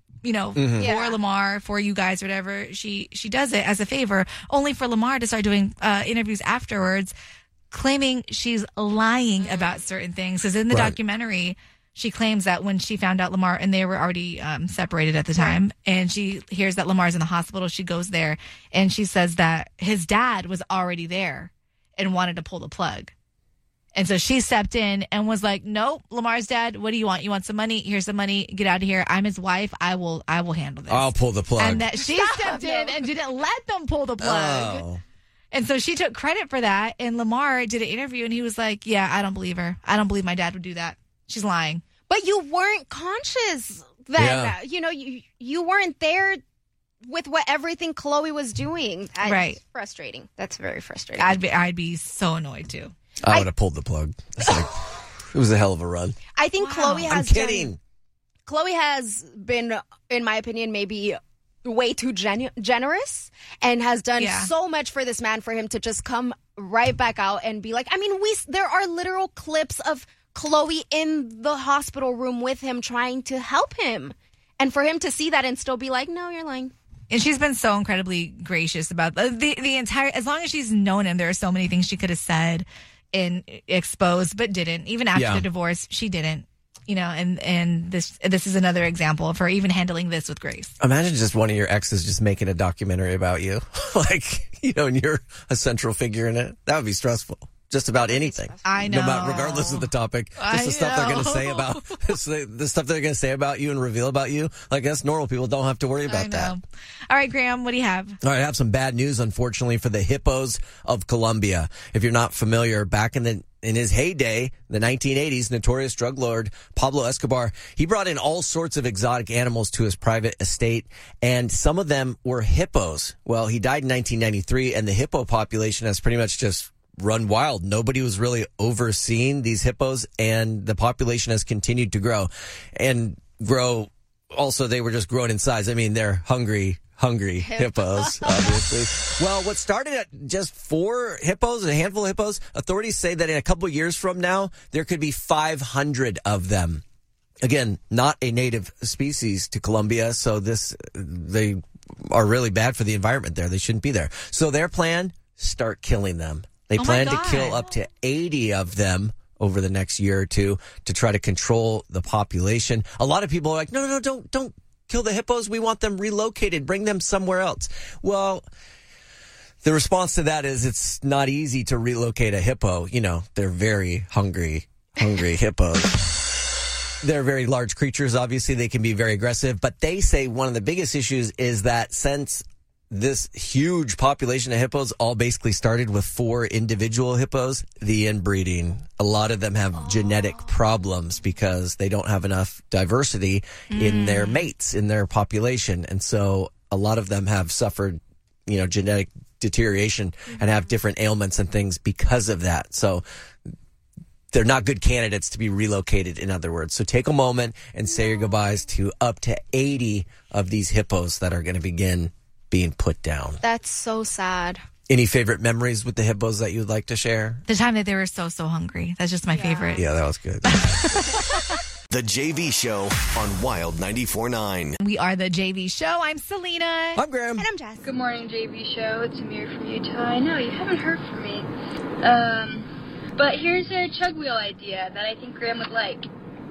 For Lamar, for you guys, whatever. She does it as a favor, only for Lamar to start doing interviews afterwards, claiming she's lying about certain things. Because in the documentary, she claims that when she found out Lamar, and they were already separated at the time, and she hears that Lamar's in the hospital, she goes there, and she says that his dad was already there and wanted to pull the plug. And so she stepped in and was like, nope, Lamar's dad, what do you want? You want some money? Here's some money. Get out of here. I'm his wife. I will handle this. I'll pull the plug. And that she stepped in and didn't let them pull the plug. Oh. And so she took credit for that. And Lamar did an interview and he was like, yeah, I don't believe her. I don't believe my dad would do that. She's lying. But you weren't conscious then. Yeah. You weren't there with everything Khloe was doing. Right. It's frustrating. That's very frustrating. I'd be so annoyed too. I would have pulled the plug. It's like, it was a hell of a run. I think Khloe has I'm kidding. Khloe has been, in my opinion, maybe way too generous and has done so much for this man for him to just come right back out and be like, I mean, there are literal clips of Khloe in the hospital room with him trying to help him. And for him to see that and still be like, no, you're lying. And she's been so incredibly gracious about the entire, as long as she's known him, there are so many things she could have said and exposed, but didn't. Even after the divorce, she didn't. and this is another example of her even handling this with grace. Imagine just one of your exes just making a documentary about you. And you're a central figure in it. That would be stressful. Just about anything. I know. Regardless of the topic. Just the stuff they're going to say about the stuff they're going to say about you and reveal about you. Like us normal people don't have to worry about that. All right, Graham, what do you have? All right, I have some bad news, unfortunately, for the hippos of Colombia. If you're not familiar, back in his heyday, the 1980s, notorious drug lord Pablo Escobar, he brought in all sorts of exotic animals to his private estate, and some of them were hippos. Well, he died in 1993, and the hippo population has pretty much just run wild. Nobody was really overseeing these hippos, and the population has continued to grow. Also, they were just growing in size. I mean, they're hungry hippos, obviously. Well, what started at just 4 hippos, a handful of hippos, authorities say that in a couple of years from now, there could be 500 of them. Again, not a native species to Colombia, so they are really bad for the environment there. They shouldn't be there. So their plan, start killing them. They plan to kill up to 80 of them over the next year or two to try to control the population. A lot of people are like, no, don't kill the hippos. We want them relocated. Bring them somewhere else. Well, the response to that is it's not easy to relocate a hippo. They're very hungry hippos. They're very large creatures. Obviously, they can be very aggressive. But they say one of the biggest issues is that since this huge population of hippos all basically started with 4 individual hippos, the inbreeding, a lot of them have genetic problems because they don't have enough diversity in their mates, in their population. And so a lot of them have suffered, genetic deterioration and have different ailments and things because of that. So they're not good candidates to be relocated, in other words. So take a moment and say your goodbyes to up to 80 of these hippos that are going to begin being put down. That's so sad. Any favorite memories with the hippos that you would like to share? The time that they were so hungry. That's just my favorite. Yeah, that was good. The JV Show on Wild 94.9. We are the JV Show. I'm Selena. I'm Graham. And I'm Jess. Good morning, JV Show. It's Amir from Utah. I know, you haven't heard from me. But here's a chug wheel idea that I think Graham would like.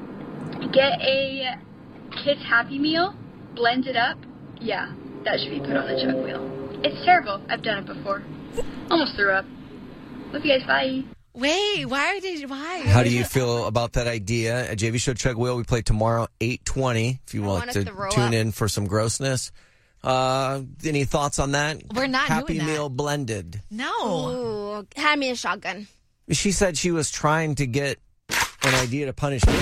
Get a Kids Happy Meal, blend it up. Yeah. That should be put on the chug wheel. It's terrible. I've done it before. Almost threw up. Love you guys. Bye. Wait, why? How do you feel about that idea? A JV Show chug wheel we play tomorrow, 8:20. If you want to tune in for some grossness. Any thoughts on that? We're not Happy doing that. Meal blended. No. Ooh, hand me a shotgun. She said she was trying to get an idea to punish me.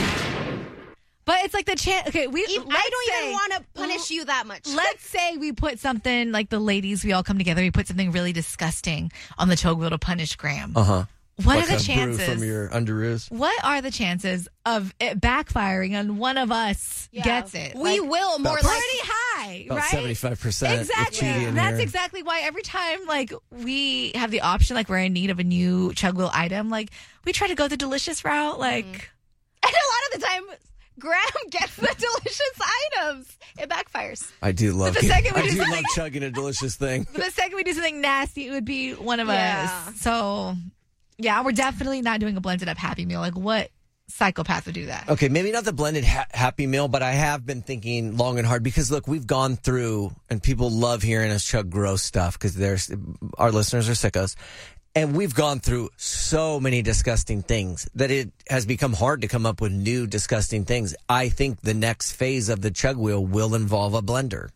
But it's like the chance. Okay, I don't even want to punish you that much. Let's say we put something like the ladies, we all come together. We put something really disgusting on the chug wheel to punish Graham. What like are the chances brew from your underoos? What are the chances of it backfiring and one of us gets it? We will more pretty like high, about right? 75%. Exactly. That's exactly why every time we have the option, we're in need of a new chug wheel item, we try to go the delicious route, And a lot of the time, Graham gets the delicious items. It backfires. I do love love chugging a delicious thing. But the second we do something nasty, it would be one of us. So, yeah, we're definitely not doing a blended up Happy Meal. What psychopath would do that? Okay, maybe not the blended Happy Meal, but I have been thinking long and hard because, look, we've gone through, and people love hearing us chug gross stuff because our listeners are sickos. And we've gone through so many disgusting things that it has become hard to come up with new disgusting things. I think the next phase of the chug wheel will involve a blender.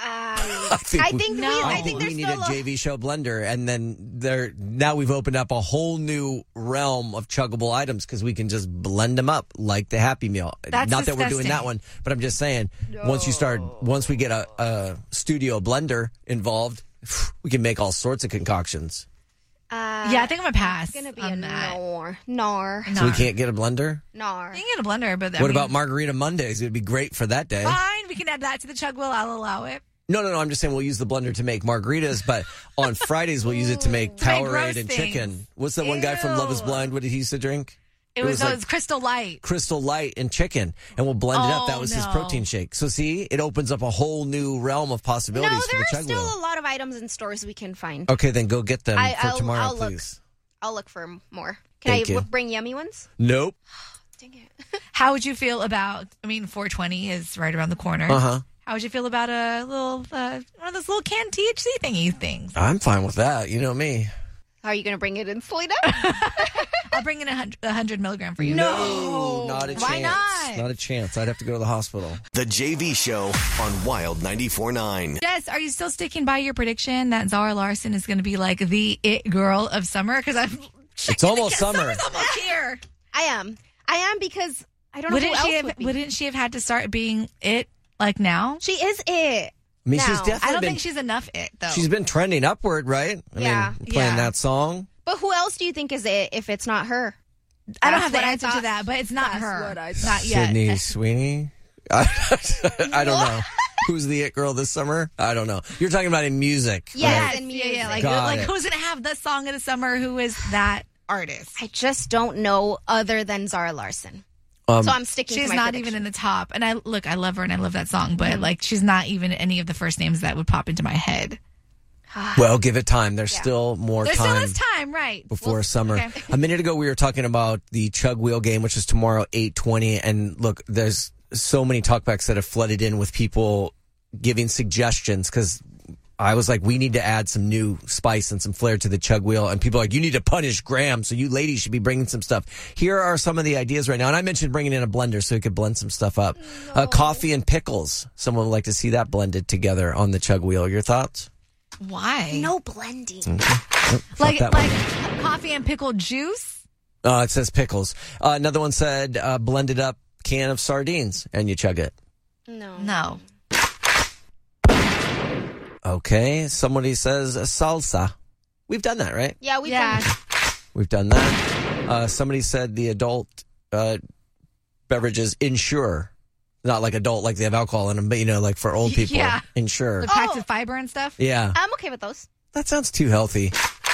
I think we need a JV Show blender, and then now we've opened up a whole new realm of chuggable items because we can just blend them up like the Happy Meal. That's not disgusting. that we're doing that one, but I'm just saying once we get a studio blender involved, we can make all sorts of concoctions. I think I'm gonna pass. It's gonna be on a that. Nar. So we can't get a blender? Nar. You can get a blender, but what about Margarita Mondays? It would be great for that day. Fine, we can add that to the chug wheel. I'll allow it. No. I'm just saying we'll use the blender to make margaritas, but on Fridays we'll use it to make Powerade and chicken. What's that one guy from Love Is Blind? What did he used to drink? It was Crystal Light. Crystal Light and chicken, and we'll blend it up. That was his protein shake. So see, it opens up a whole new realm of possibilities for the chug wheel. No, there are still a lot of items in stores we can find. Okay, then go get them for tomorrow, please. I'll look for more. Can I bring yummy ones? Nope. dang it. How would you feel about, 420 is right around the corner. Uh-huh. How would you feel about a little, one of those little canned THC thingy things? I'm fine with that. You know me. Are you going to bring it in, Selena? I'll bring in 100 milligram for you. No, not a chance. Why not? Not a chance. I'd have to go to the hospital. The JV Show on Wild 94.9. Jess, are you still sticking by your prediction that Zara Larsson is going to be like the it girl of summer? Because It's almost summer. Summer's almost here. I am because I don't know who else would be. Wouldn't she have had to start being it like now? She is it. I mean, now. she's definitely I don't think she's enough it, though. She's been trending upward, right? I mean, playing that song. But who else do you think is it if it's not her? I don't have the answer to that, but it's not her. Not yet. Sydney Sweeney? I don't know. Who's the it girl this summer? I don't know. You're talking about in music. Yes, right? in music. Yeah. Got it. Who's going to have the song of the summer? Who is that artist? I just don't know other than Zara Larsson. So I'm sticking She's to my not prediction. even in the top. And I love her and I love that song, but she's not even any of the first names that would pop into my head. Well, give it time. There's still more There time. still is time, right? Before summer. Okay. A minute ago, we were talking about the Chug Wheel game, which is tomorrow, 8:20. And look, there's so many talkbacks that have flooded in with people giving suggestions because I was like, we need to add some new spice and some flair to the Chug Wheel. And people are like, you need to punish Graham. So you ladies should be bringing some stuff. Here are some of the ideas right now. And I mentioned bringing in a blender so we could blend some stuff up. Coffee and pickles. Someone would like to see that blended together on the Chug Wheel. Your thoughts? Why? No blending. Like coffee and pickle juice? It says pickles. Another one said blended up can of sardines and you chug it. No. Okay. Somebody says salsa. We've done that, right? Yeah, we've done that. We've done that. Somebody said the adult beverages Ensure. Not like adult, like they have alcohol in them, but like for old people. Yeah. Ensure. The packed with fiber and stuff? Yeah. I'm okay with those. That sounds too healthy.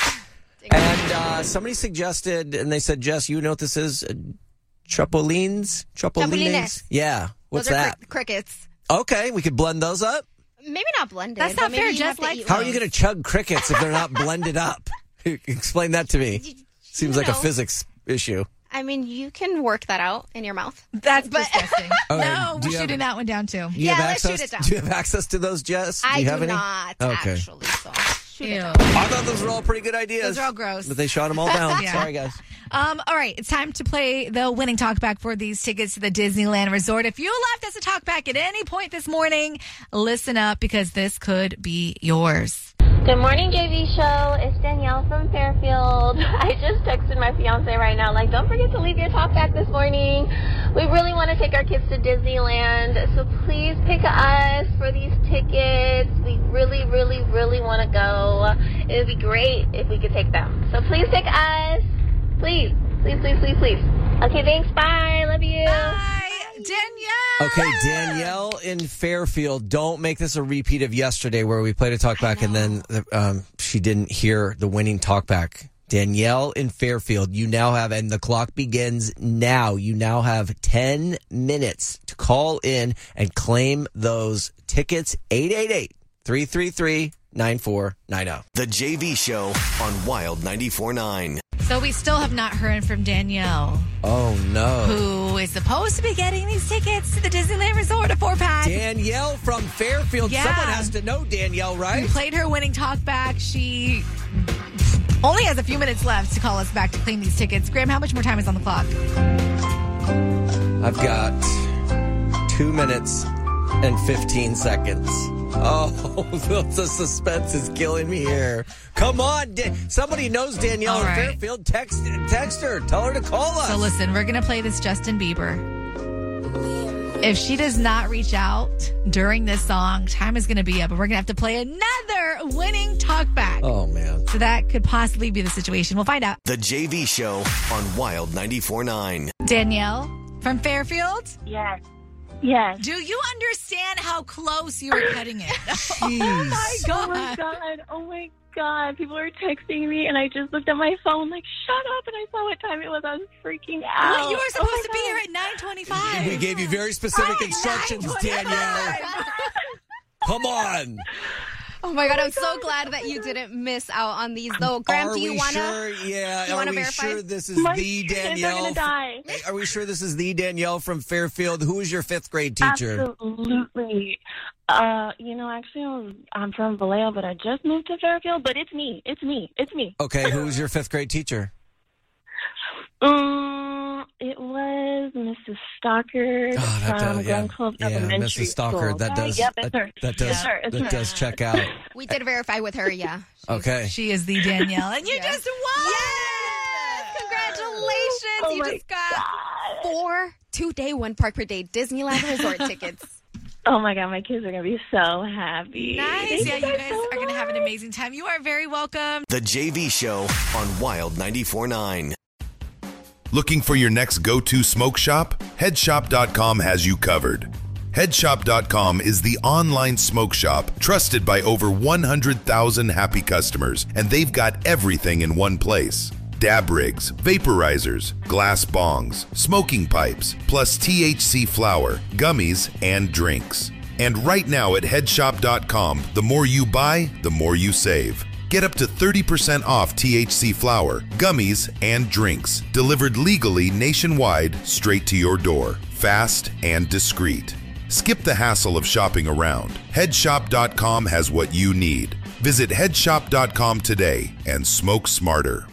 And somebody suggested, and they said, Jess, you know what this is? Chapulines? Chapulines. Yeah. What's Those are that? crickets. Okay, we could blend those up. Maybe not blended. That's not but maybe fair, you just have to like- eat How are one. you going to chug crickets if they're not blended up? Explain that to me. Seems like a physics issue. I mean, you can work that out in your mouth. That's disgusting. Okay, No, do we're you shooting that one down too. Do you have let's access? shoot it down. Do you have access to those, Jess? I you do have any? not, Okay. actually. So shoot it down. I thought those were all pretty good ideas. Those are all gross. But they shot them all down. Yeah. Sorry, guys. All right, it's time to play the winning talkback for these tickets to the Disneyland Resort. If you left us a talkback at any point this morning, listen up because this could be yours. Good morning, JV Show. It's Danielle from Fairfield. I just texted my fiance right now, like, don't forget to leave your talkback this morning. We really want to take our kids to Disneyland, so please pick us for these tickets. We really, really, really want to go. It would be great if we could take them. So please pick us. Please, please, please, please, please. Okay, thanks. Bye. Love you. Bye, Danielle. Okay, Danielle in Fairfield. Don't make this a repeat of yesterday where we played a talkback and then she didn't hear the winning talkback. Danielle in Fairfield, you now have, and the clock begins now, you now have 10 minutes to call in and claim those tickets. 888-333-9490. The JV Show on Wild 94.9. So we still have not heard from Danielle, Oh, no. who is supposed to be getting these tickets to the Disneyland Resort, a 4-pack. Danielle from Fairfield. Yeah. Someone has to know Danielle, right? We played her winning talkback. She only has a few minutes left to call us back to claim these tickets. Graham, how much more time is on the clock? I've got 2 minutes and 15 seconds. Oh, the suspense is killing me here. Come on. Somebody knows Danielle All in right. Fairfield. Text her. Tell her to call us. So listen, we're going to play this Justin Bieber. If she does not reach out during this song, time is going to be up, and we're going to have to play another winning talkback. Oh, man. So that could possibly be the situation. We'll find out. The JV Show on Wild 94.9. Danielle from Fairfield? Yes. Yes. Do you understand how close you are cutting it? Oh my God. God. Oh my God. People are texting me and I just looked at my phone like, shut up. And I saw what time it was. I was freaking out. Well, you were supposed to be here at 9:25. We gave you very specific instructions, Danielle. Come on. Oh my God, I'm so glad that you didn't miss out on these though. Graham, do you want to? Sure? Yeah. Are we verify? Sure this is My the kids are Danielle? gonna die. Are we sure this is the Danielle from Fairfield? Who is your 5th grade teacher? Absolutely. Actually, I'm from Vallejo, but I just moved to Fairfield. But it's me. Okay, who's your 5th grade teacher? It was Mrs. Stockard from Glen Clove Elementary Mrs. Stockard. School. That does. Yep, it's her. That does check out. We did verify with her, yeah. Okay. She is the Danielle, and you just won! Yes! Congratulations! You just got 4 2-day, 1 park per day Disneyland Resort tickets. Oh my God, my kids are going to be so happy. Nice. Yeah, you guys are going to have an amazing time. You are very welcome. The JV Show on Wild 94.9. Looking for your next go-to smoke shop? Headshop.com has you covered. Headshop.com is the online smoke shop trusted by over 100,000 happy customers, and they've got everything in one place. Dab rigs, vaporizers, glass bongs, smoking pipes, plus THC flower, gummies, and drinks. And right now at Headshop.com, the more you buy, the more you save. Get up to 30% off THC flower, gummies, and drinks, delivered legally nationwide straight to your door, fast and discreet. Skip the hassle of shopping around. Headshop.com has what you need. Visit Headshop.com today and smoke smarter.